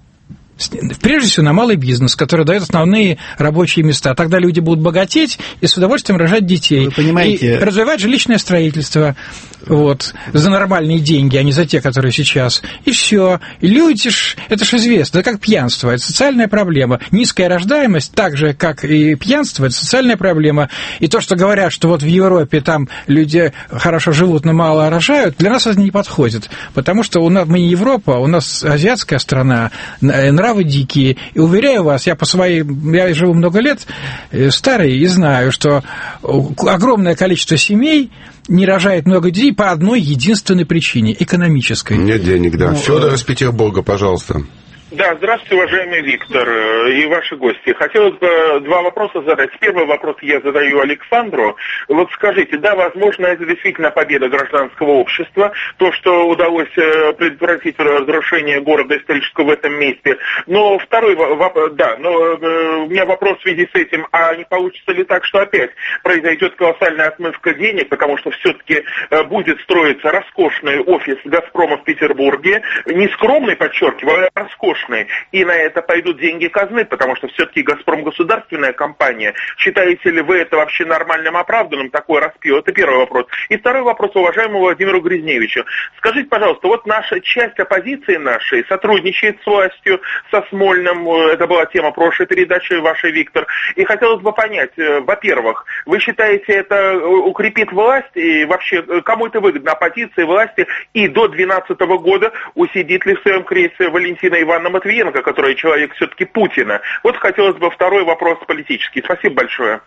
Прежде всего, на малый бизнес, который дает основные рабочие места. Тогда люди будут богатеть и с удовольствием рожать детей. Вы понимаете... И развивать жилищное строительство вот, за нормальные деньги, а не за те, которые сейчас. И все. И люди ж, это же известно, это как пьянство, это социальная проблема. Низкая рождаемость, так же, как и пьянство, это социальная проблема. И то, что говорят, что вот в Европе там люди хорошо живут, но мало рожают, для нас это не подходит. Потому что у нас, мы не Европа, у нас азиатская страна, нравы дикие. И уверяю вас, я по своей, я живу много лет, старый, и знаю, что огромное количество семей не рожает много детей по одной единственной причине – экономической. Нет денег, да. Ну, Фёдор из Петербурга, пожалуйста. Да, здравствуйте, уважаемый Виктор и ваши гости. Хотелось бы два вопроса задать. Первый вопрос я задаю Александру. Вот скажите, да, возможно, это действительно победа гражданского общества, то, что удалось предотвратить разрушение города исторического в этом месте. Но второй вопрос, да, но у меня вопрос в связи с этим, а не получится ли так, что опять произойдет колоссальная отмывка денег, потому что все-таки будет строиться роскошный офис «Газпрома» в Петербурге, не скромный, подчеркиваю, а роскошный. И на это пойдут деньги казны, потому что все-таки «Газпром» государственная компания. Считаете ли вы это вообще нормальным, оправданным, такой распил? Это первый вопрос. И второй вопрос уважаемому Владимиру Гриневичу. Скажите, пожалуйста, вот наша часть оппозиции нашей сотрудничает с властью, со Смольным, это была тема прошлой передачи вашей, Виктор, и хотелось бы понять, во-первых, вы считаете, это укрепит власть, и вообще, кому это выгодно, оппозиции, власти, и до две тысячи двенадцатого года усидит ли в своем кресле Валентина Ивановна Матвиенко, который человек все-таки Путина? Вот хотелось бы второй вопрос политический. Спасибо большое.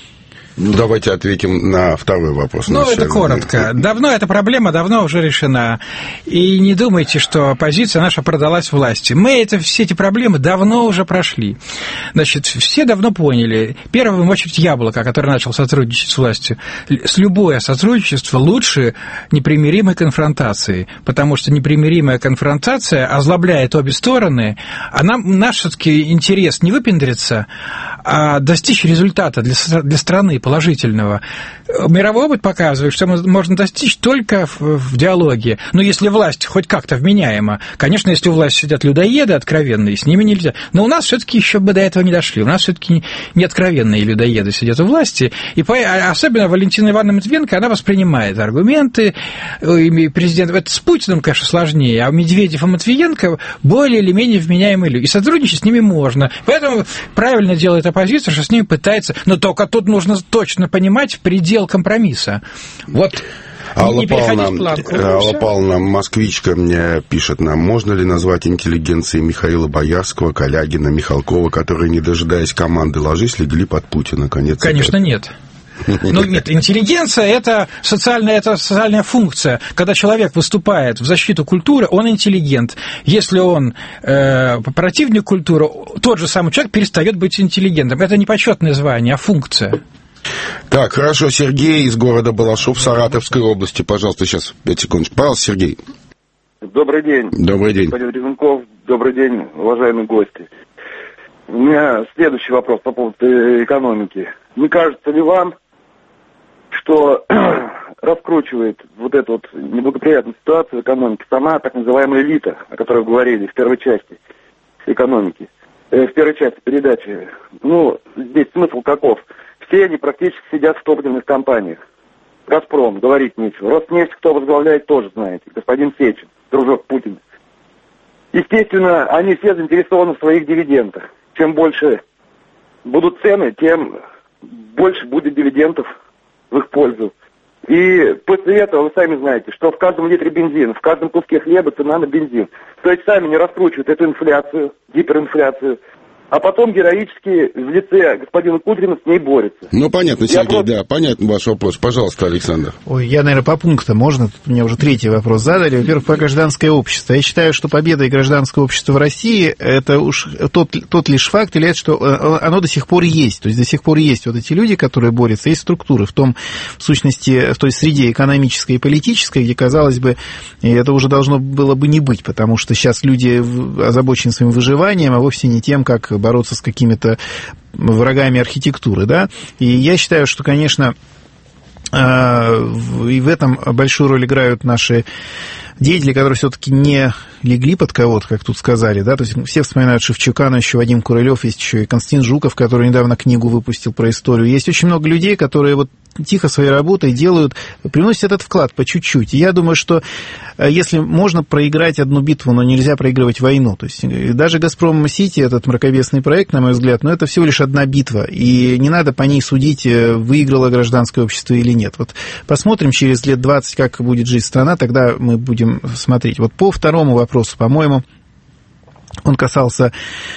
Ну, давайте ответим на второй вопрос. Ну, это коротко. Давно эта проблема давно уже решена. И не думайте, что оппозиция наша продалась власти. Мы это, все эти проблемы давно уже прошли. Значит, все давно поняли. Первым в очередь Яблоко, который начал сотрудничать с властью. С любое сотрудничество лучше непримиримой конфронтации. Потому что непримиримая конфронтация озлобляет обе стороны. А нам, наш все-таки интерес не выпендриться, а достичь результата для, для страны положительного. Мировой опыт показывает, что можно достичь только в, в диалоге. Но если власть хоть как-то вменяема, конечно, если у власти сидят людоеды откровенные, с ними нельзя. Но у нас все-таки еще бы до этого не дошли. У нас все-таки не откровенные людоеды сидят у власти. И по, особенно Валентина Ивановна Матвиенко, она воспринимает аргументы. И президент, это с Путиным, конечно, сложнее, а Медведев и Матвиенко более или менее вменяемые люди. И сотрудничать с ними можно. Поэтому правильно делает оппозиция, что с ними пытается. Но только тут нужно точно понимать предел компромисса. Вот. Алла Павловна, Алла Павловна, москвичка мне пишет нам, можно ли назвать интеллигенцией Михаила Боярского, Калягина, Михалкова, которые, не дожидаясь команды «ложись», легли под Путина? Конец. Конечно, нет. Ну, нет, интеллигенция – это социальная, это социальная функция. Когда человек выступает в защиту культуры, он интеллигент. Если он э, противник культуры, тот же самый человек перестает быть интеллигентом. Это не почетное звание, а функция. Так, хорошо. Сергей из города Балашов, Саратовской области. Пожалуйста, сейчас пять секунд. Пожалуйста, Сергей. Добрый день. Добрый день. Господин Резунков, добрый день, уважаемые гости. У меня следующий вопрос по поводу экономики. Не кажется ли вам, что раскручивает вот эту вот неблагоприятную ситуацию в экономике сама так называемая элита, о которой вы говорили в первой части экономики? э, в первой части передачи. Ну, здесь смысл каков? Все они практически сидят в топливных компаниях. «Газпром», говорить нечего. «Роснефть», кто возглавляет, тоже знаете. Господин Сечин, дружок Путина. Естественно, они все заинтересованы в своих дивидендах. Чем больше будут цены, тем больше будет дивидендов в их пользу. И после этого вы сами знаете, что в каждом литре бензина, в каждом куске хлеба цена на бензин. То есть сами не раскручивают эту инфляцию, гиперинфляцию, а потом героически в лице господина Кудрина с ней борются. Ну, понятно, Я Сергей, просто... да, понятен ваш вопрос. Пожалуйста, Александр. Ой, я, наверное, по пунктам можно? Тут у меня уже третий вопрос задали. Во-первых, про гражданское общество. Я считаю, что победа и гражданское общество в России – это уж тот, тот лишь факт, или это, что оно до сих пор есть. То есть до сих пор есть вот эти люди, которые борются, есть структуры в том, в сущности, в той среде экономической и политической, где, казалось бы, это уже должно было бы не быть, потому что сейчас люди озабочены своим выживанием, а вовсе не тем, как бороться с какими-то врагами архитектуры, да, и я считаю, что, конечно, и в этом большую роль играют наши деятели, которые все-таки не легли под кого-то, как тут сказали, да, то есть все вспоминают Шевчука, но еще Вадим Курылев, есть еще и Константин Жуков, который недавно книгу выпустил про историю. Есть очень много людей, которые вот тихо своей работой делают, приносят этот вклад по чуть-чуть. И я думаю, что если можно проиграть одну битву, но нельзя проигрывать войну. То есть даже «Газпром-Сити», этот мракобесный проект, на мой взгляд, но это всего лишь одна битва. И не надо по ней судить, выиграло гражданское общество или нет. Вот посмотрим через лет двадцать, как будет жить страна, тогда мы будем смотреть. Вот по второму вопросу, по-моему, он касался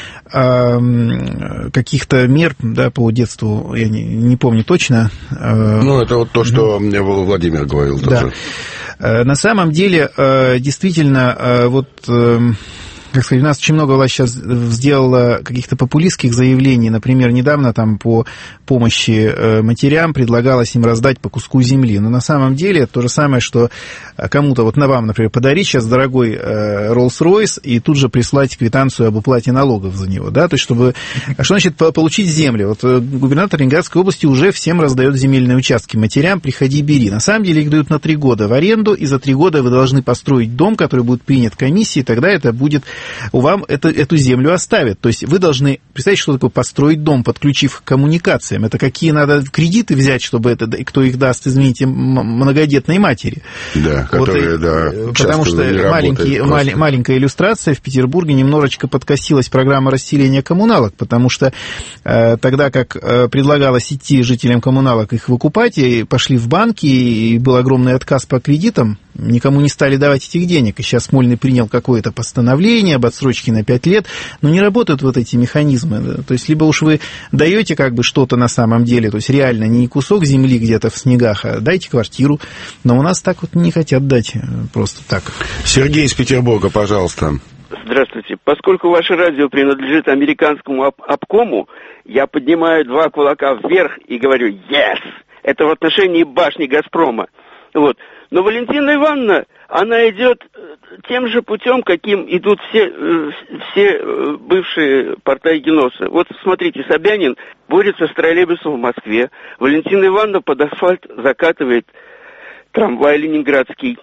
каких-то мер, да, по детству, я не, не помню точно. Ну, это вот то, что mm-hmm. Владимир говорил тоже. Да. На самом деле, действительно, вот, как сказать, у нас очень много власть сейчас сделала каких-то популистских заявлений. Например, недавно там по помощи матерям предлагалось им раздать по куску земли. Но на самом деле это то же самое, что кому-то, вот на вам, например, подарить сейчас дорогой Rolls-Royce и тут же прислать квитанцию об уплате налогов за него. Да? То есть, чтобы... Что значит получить землю? Вот губернатор Ленинградской области уже всем раздает земельные участки матерям, приходи, бери. На самом деле их дают на три года в аренду, и за три года вы должны построить дом, который будет принят комиссией, тогда это будет... у вам это, эту землю оставят. То есть вы должны представить, что такое построить дом, подключив к коммуникациям. Это какие надо кредиты взять, чтобы это, и кто их даст, извините, многодетной матери. Да, вот, которые, да, потому что маленький, мал, маленькая иллюстрация. В Петербурге немножечко подкосилась программа расселения коммуналок, потому что э, тогда как э, предлагалось идти жителям коммуналок их выкупать, и пошли в банки, и был огромный отказ по кредитам, никому не стали давать этих денег. И сейчас Смольный принял какое-то постановление об отсрочке на пять лет, но не работают вот эти механизмы. Да? То есть либо уж вы даете как бы что-то на самом деле, то есть реально не кусок земли где-то в снегах, а дайте квартиру. Но у нас так вот не хотят дать просто так. Сергей из Петербурга, пожалуйста. Здравствуйте. Поскольку ваше радио принадлежит американскому об- обкому, я поднимаю два кулака вверх и говорю «Yes!». Это в отношении башни «Газпрома». Вот. Но Валентина Ивановна, она идет тем же путем, каким идут все, все бывшие партайгеносы. Вот смотрите, Собянин борется с троллейбусом в Москве. Валентина Ивановна под асфальт закатывает трамвай ленинградский.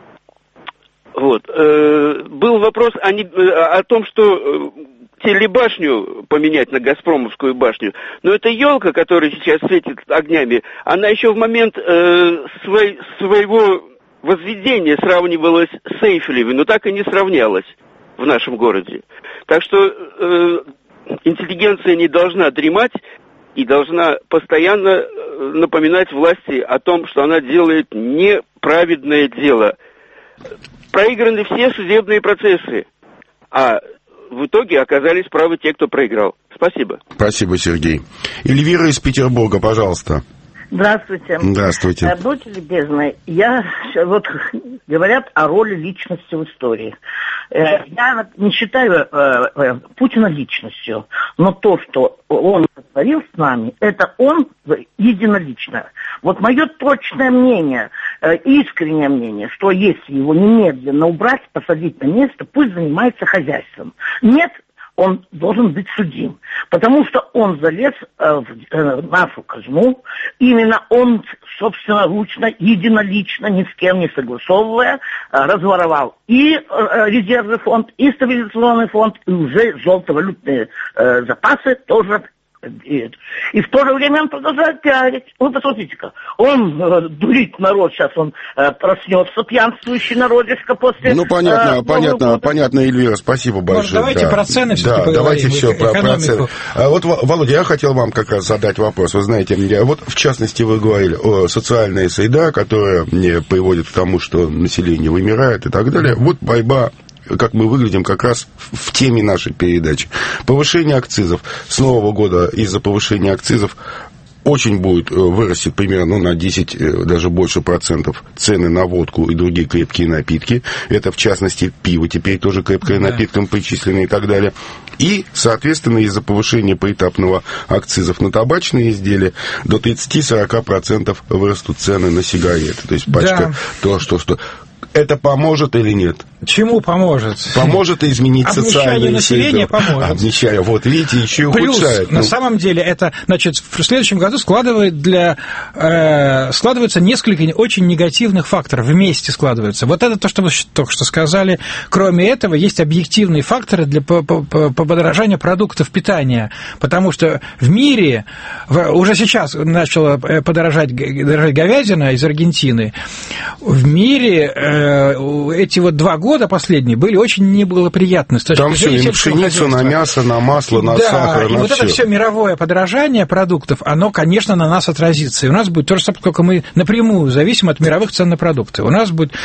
Вот. Был вопрос о, не, о том, что телебашню поменять на Газпромовскую башню. Но эта елка, которая сейчас светит огнями, она еще в момент э, свой, своего возведения сравнивалась с Эйфелевой, но так и не сравнялась в нашем городе. Так что э, интеллигенция не должна дремать и должна постоянно напоминать власти о том, что она делает неправедное дело. Проиграны все судебные процессы, а в итоге оказались правы те, кто проиграл. Спасибо. Спасибо, Сергей. Эльвира из Петербурга, пожалуйста. Здравствуйте. Здравствуйте. Будьте любезны, я, вот говорят о роли личности в истории. Я не считаю Путина личностью, но то, что он сотворил с нами, это он единолично. Вот мое точное мнение, искреннее мнение, что если его немедленно убрать, посадить на место, пусть занимается хозяйством. Нет, он должен быть судим, потому что он залез в нашу казну, именно он собственноручно, единолично, ни с кем не согласовывая, разворовал и резервный фонд, и стабилизационный фонд, и уже золотовалютные запасы тоже. И, и в то же время он продолжает пиарить. Вы посмотрите-ка, он э, дурит народ, сейчас он э, проснется, пьянствующий народишко после... Ну, понятно, э, понятно, года. понятно, Эльвира, спасибо большое. Может, давайте да. про цены все-таки да, поговорим. Давайте все про, про цены. А вот, Володя, я хотел вам как раз задать вопрос. Вы знаете, вот в частности вы говорили о социальной среде, которая приводит к тому, что население вымирает и так далее. Вот борьба, как мы выглядим как раз в теме нашей передачи. Повышение акцизов. С Нового года из-за повышения акцизов очень будет вырастет примерно ну, на десять, даже больше процентов цены на водку и другие крепкие напитки. Это, в частности, пиво теперь тоже крепкое да. напиткам причислено и так далее. И, соответственно, из-за повышения поэтапного акцизов на табачные изделия до тридцать-сорок процентов вырастут цены на сигареты. То есть пачка, да. то, что... что это поможет или нет? Чему поможет? Поможет изменить социальные населения поможет. Обнищание. Вот видите, еще и ухудшает. Плюс, на самом деле, это, значит, в следующем году складывает для, э, складывается несколько очень негативных факторов. Вместе складываются. Вот это то, что вы только что сказали. Кроме этого, есть объективные факторы для подорожания продуктов питания. Потому что в мире уже сейчас начала подорожать, подорожать говядина из Аргентины. В мире эти вот два года последние были очень неблагоприятны. Там все, и на пшеницу, на мясо, на масло, на да, сахар, и на вот все. это все мировое подорожание продуктов, оно, конечно, на нас отразится. И у нас будет то же самое, только мы напрямую зависим от мировых цен на продукты. У нас будет...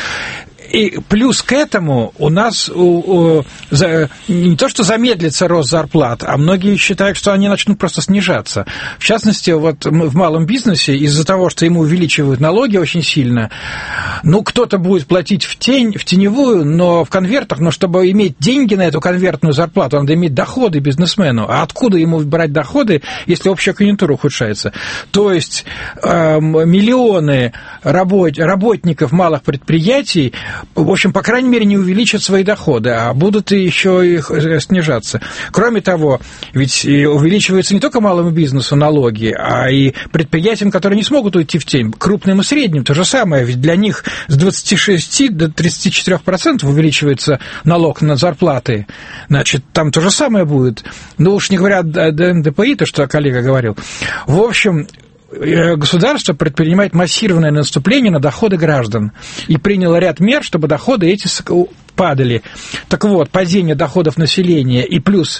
И плюс к этому у нас у, у, за, не то, что замедлится рост зарплат, а многие считают, что они начнут просто снижаться. В частности, вот в малом бизнесе из-за того, что ему увеличивают налоги очень сильно, ну, кто-то будет платить в тень, в теневую, но в конвертах, но чтобы иметь деньги на эту конвертную зарплату, надо иметь доходы бизнесмену. А откуда ему брать доходы, если общая конъюнктура ухудшается? То есть э, миллионы работ, работников малых предприятий, в общем, по крайней мере, не увеличат свои доходы, а будут еще их снижаться. Кроме того, ведь увеличиваются не только малому бизнесу налоги, а и предприятиям, которые не смогут уйти в тень, крупным и средним, то же самое, ведь для них с двадцати шести до тридцати четырёх процентов увеличивается налог на зарплаты, значит, там то же самое будет. Ну, уж не говоря о эн дэ пэ и, то, что коллега говорил. В общем... Государство предпринимает массированное наступление на доходы граждан и приняло ряд мер, чтобы доходы эти падали. Так вот, падение доходов населения и плюс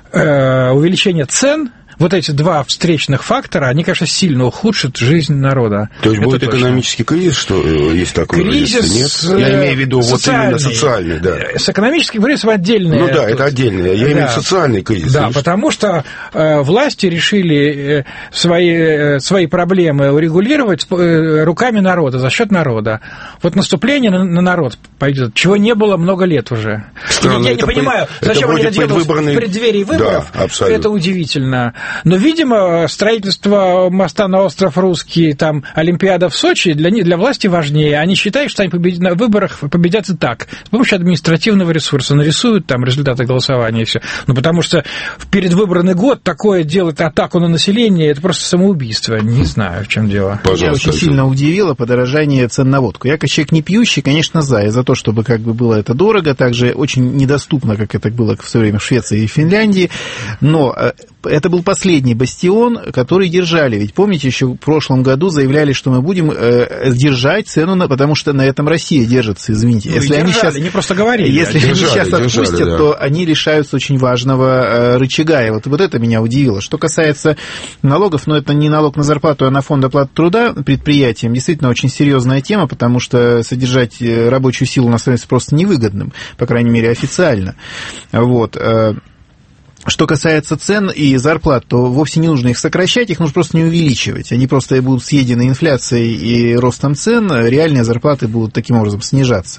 э, увеличение цен, вот эти два встречных фактора, они, конечно, сильно ухудшат жизнь народа. То есть это будет точно. Экономический кризис, что есть такой кризис, нет? Я имею в виду социальный. Вот именно социальный, да. С экономическим кризисом отдельный. Ну да, это отдельный. Я да. имею в виду социальный кризис. Да, потому что э, власти решили э, свои, э, свои проблемы урегулировать э, руками народа, за счет народа. Вот наступление на, на народ пойдет, чего не было много лет уже. Странно, я не понимаю, это зачем они это делают предвыборный... в преддверии выборов. Да, абсолютно. Это удивительно. Но, видимо, строительство моста на остров Русский, там, Олимпиада в Сочи для, для власти важнее. Они считают, что они победят, на выборах победят и так. С помощью административного ресурса нарисуют там результаты голосования и все. Ну, потому что в предвыборный год такое делать атаку на население, это просто самоубийство. Не знаю, в чем дело. Меня очень сильно удивило подорожание цен на водку. Я, как человек не пьющий, конечно, за. И за то, чтобы как бы было это дорого, также очень недоступно, как это было в свое время в Швеции и Финляндии. Но это был последний бастион, который держали. Ведь помните, еще в прошлом году заявляли, что мы будем э, держать цену, на, потому что на этом Россия держится, извините. Ну, если держали, они сейчас, не просто говорили. Если держали, они сейчас держали, отпустят, да. то они лишаются очень важного э, рычага. И вот, вот это меня удивило. Что касается налогов, но это не налог на зарплату, а на фонд оплаты труда предприятиям. Действительно, очень серьезная тема, потому что содержать рабочую силу на становится просто невыгодным, по крайней мере, официально. Вот. Что касается цен и зарплат, то вовсе не нужно их сокращать, их нужно просто не увеличивать. Они просто будут съедены инфляцией и ростом цен, реальные зарплаты будут таким образом снижаться.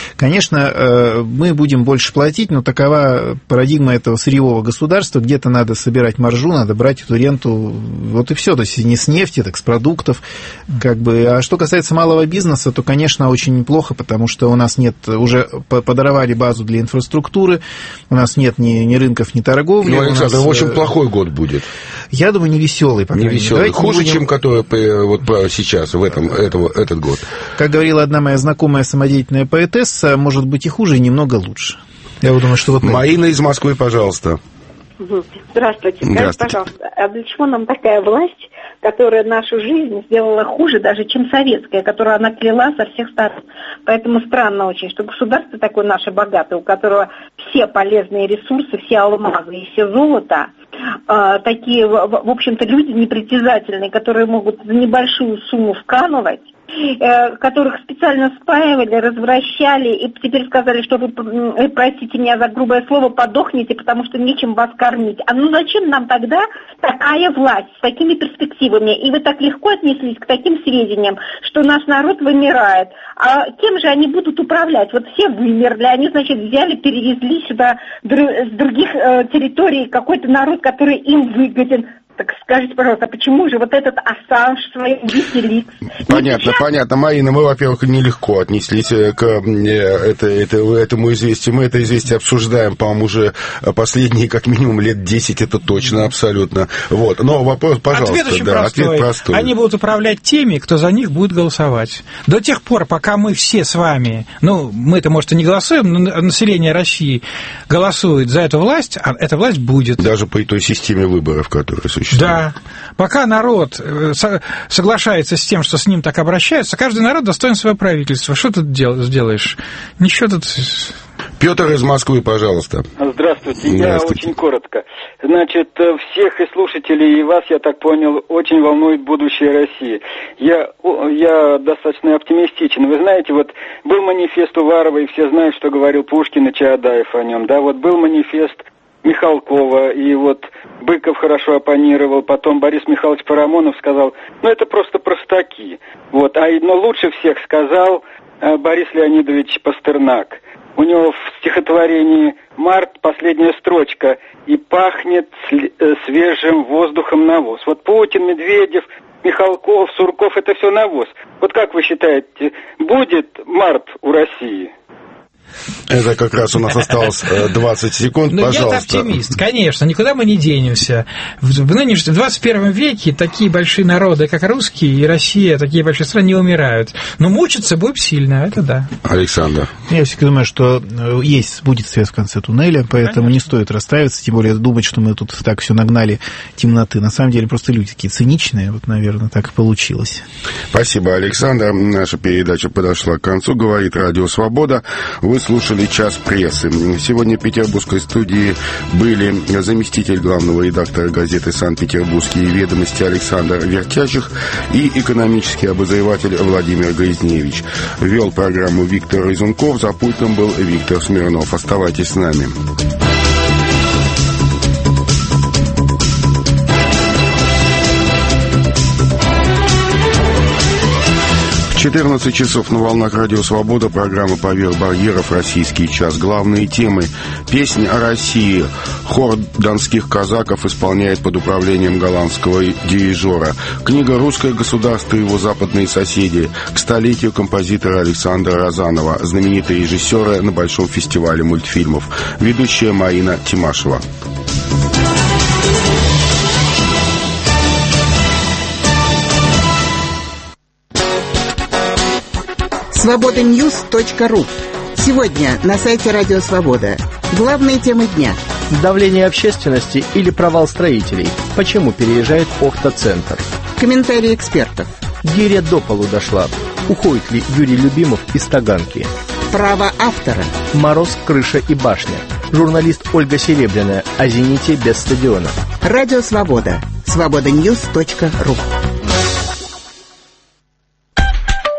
Конечно, мы будем больше платить, но такова парадигма этого сырьевого государства. Где-то надо собирать маржу, надо брать эту ренту, вот и все. То есть не с нефти, так с продуктов. Как бы. А что касается малого бизнеса, то, конечно, очень плохо, потому что у нас нет, уже подорвали базу для инфраструктуры, у нас нет ни, ни рынков, ни торгов. Ну, Александр, нас... в общем, плохой год будет. Я думаю, не веселый, по крайней мере. Не веселый. Хуже, будем... чем который вот сейчас, в этом, этого, этот год. Как говорила одна моя знакомая самодеятельная поэтесса, может быть и хуже, и немного лучше. Я думаю, что вот... Марина из Москвы, пожалуйста. Здравствуйте. Скажите, Здравствуйте. пожалуйста, а для чего нам такая власть, которая нашу жизнь сделала хуже даже, чем советская, которую она кляла со всех сторон? Поэтому странно очень, что государство такое наше богатое, у которого все полезные ресурсы, все алмазы и все золото, э, такие, в, в общем-то, люди непритязательные, которые могут за небольшую сумму вкалывать, э, которых специально спаивали, развращали, и теперь сказали, что вы, э, простите меня за грубое слово, подохнете, потому что нечем вас кормить. А ну зачем нам тогда такая власть с такими перспективами? И вы так легко отнеслись к таким сведениям, что наш народ вымирает. А кем же они будут управлять? Вот все вымерли, они, значит, взяли, перевезли сюда с других э, территорий какой-то народ, который им выгоден. Так скажите, пожалуйста, почему же вот этот Ассанж в своем Викиликс? Понятно, сейчас... понятно, Марина, мы, во-первых, нелегко отнеслись к это, это, этому известию. Мы это известие обсуждаем, по-моему, уже последние, как минимум, лет десять, это точно, абсолютно. Вот. Но вопрос, пожалуйста. Ответ очень да, простой. Ответ простой. Они будут управлять теми, кто за них будет голосовать. До тех пор, пока мы все с вами, ну, мы-то, может, и не голосуем, но население России голосует за эту власть, а эта власть будет. Даже при той системе выборов, которая существует. Да. Пока народ соглашается с тем, что с ним так обращаются, каждый народ достоин своего правительства. Что тут сделаешь? Ничего тут... Петр из Москвы, пожалуйста. Здравствуйте. Здравствуйте. Я очень коротко. Значит, всех и слушателей, и вас, я так понял, очень волнует будущее России. Я, я достаточно оптимистичен. Вы знаете, вот был манифест Уварова, и все знают, что говорил Пушкин и Чаадаев о нем. Да, вот был манифест Михалкова, и вот Быков хорошо оппонировал, потом Борис Михайлович Парамонов сказал, ну это просто простаки. Вот, а, но лучше всех сказал э, Борис Леонидович Пастернак. У него в стихотворении «Март» последняя строчка «И пахнет свежим воздухом навоз». Вот Путин, Медведев, Михалков, Сурков – это все навоз. Вот как вы считаете, будет март у России? Это как раз у нас осталось двадцать секунд, но пожалуйста. Я-то оптимист, конечно, никуда мы не денемся. В нынешнем двадцать первом веке такие большие народы, как русские и Россия, такие большие страны не умирают. Но мучиться будем сильно, это да. Александр. Я все-таки думаю, что есть, будет свет в конце туннеля, поэтому конечно. Не стоит расставиться, тем более думать, что мы тут так все нагнали темноты. На самом деле просто люди такие циничные, вот, наверное, так и получилось. Спасибо, Александр. Наша передача подошла к концу. Говорит Радио Свобода. Вы слушали «Час прессы». Сегодня в петербургской студии были заместитель главного редактора газеты «Санкт-Петербургские ведомости» Александр Вертячих и экономический обозреватель Владимир Грязневич. Вел программу Виктор Резунков, за пультом был Виктор Смирнов. Оставайтесь с нами. четырнадцать часов на волнах Радио Свобода. Программа «Поверх барьеров. Российский час». Главные темы. Песня о России. Хор донских казаков исполняет под управлением голландского дирижера. Книга «Русское государство и его западные соседи». К столетию композитора Александра Розанова. Знаменитые режиссеры на Большом фестивале мультфильмов. Ведущая Марина Тимашева. свобода ньюс точка ру. Сегодня на сайте Радио Свобода. Главные темы дня. Давление общественности или провал строителей? Почему переезжает Охта-центр? Комментарии экспертов. Гиря до полу дошла. Уходит ли Юрий Любимов из Таганки? Право автора. Мороз, крыша и башня. Журналист Ольга Серебряная о «Зените» без стадиона. Радио Свобода. свобода ньюс точка ру.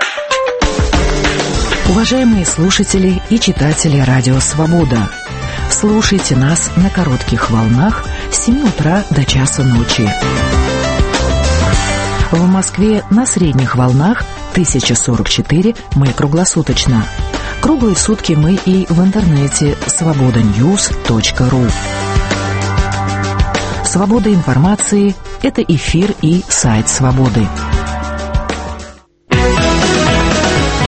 Уважаемые слушатели и читатели Радио Свобода, Слушайте нас на коротких волнах с семи утра до часа ночи. В Москве на средних волнах тысяча сорок четыре, мы круглосуточно. Круглые сутки мы и в интернете свобода ньюс точка ру. Свобода информации – это эфир и сайт «Свободы».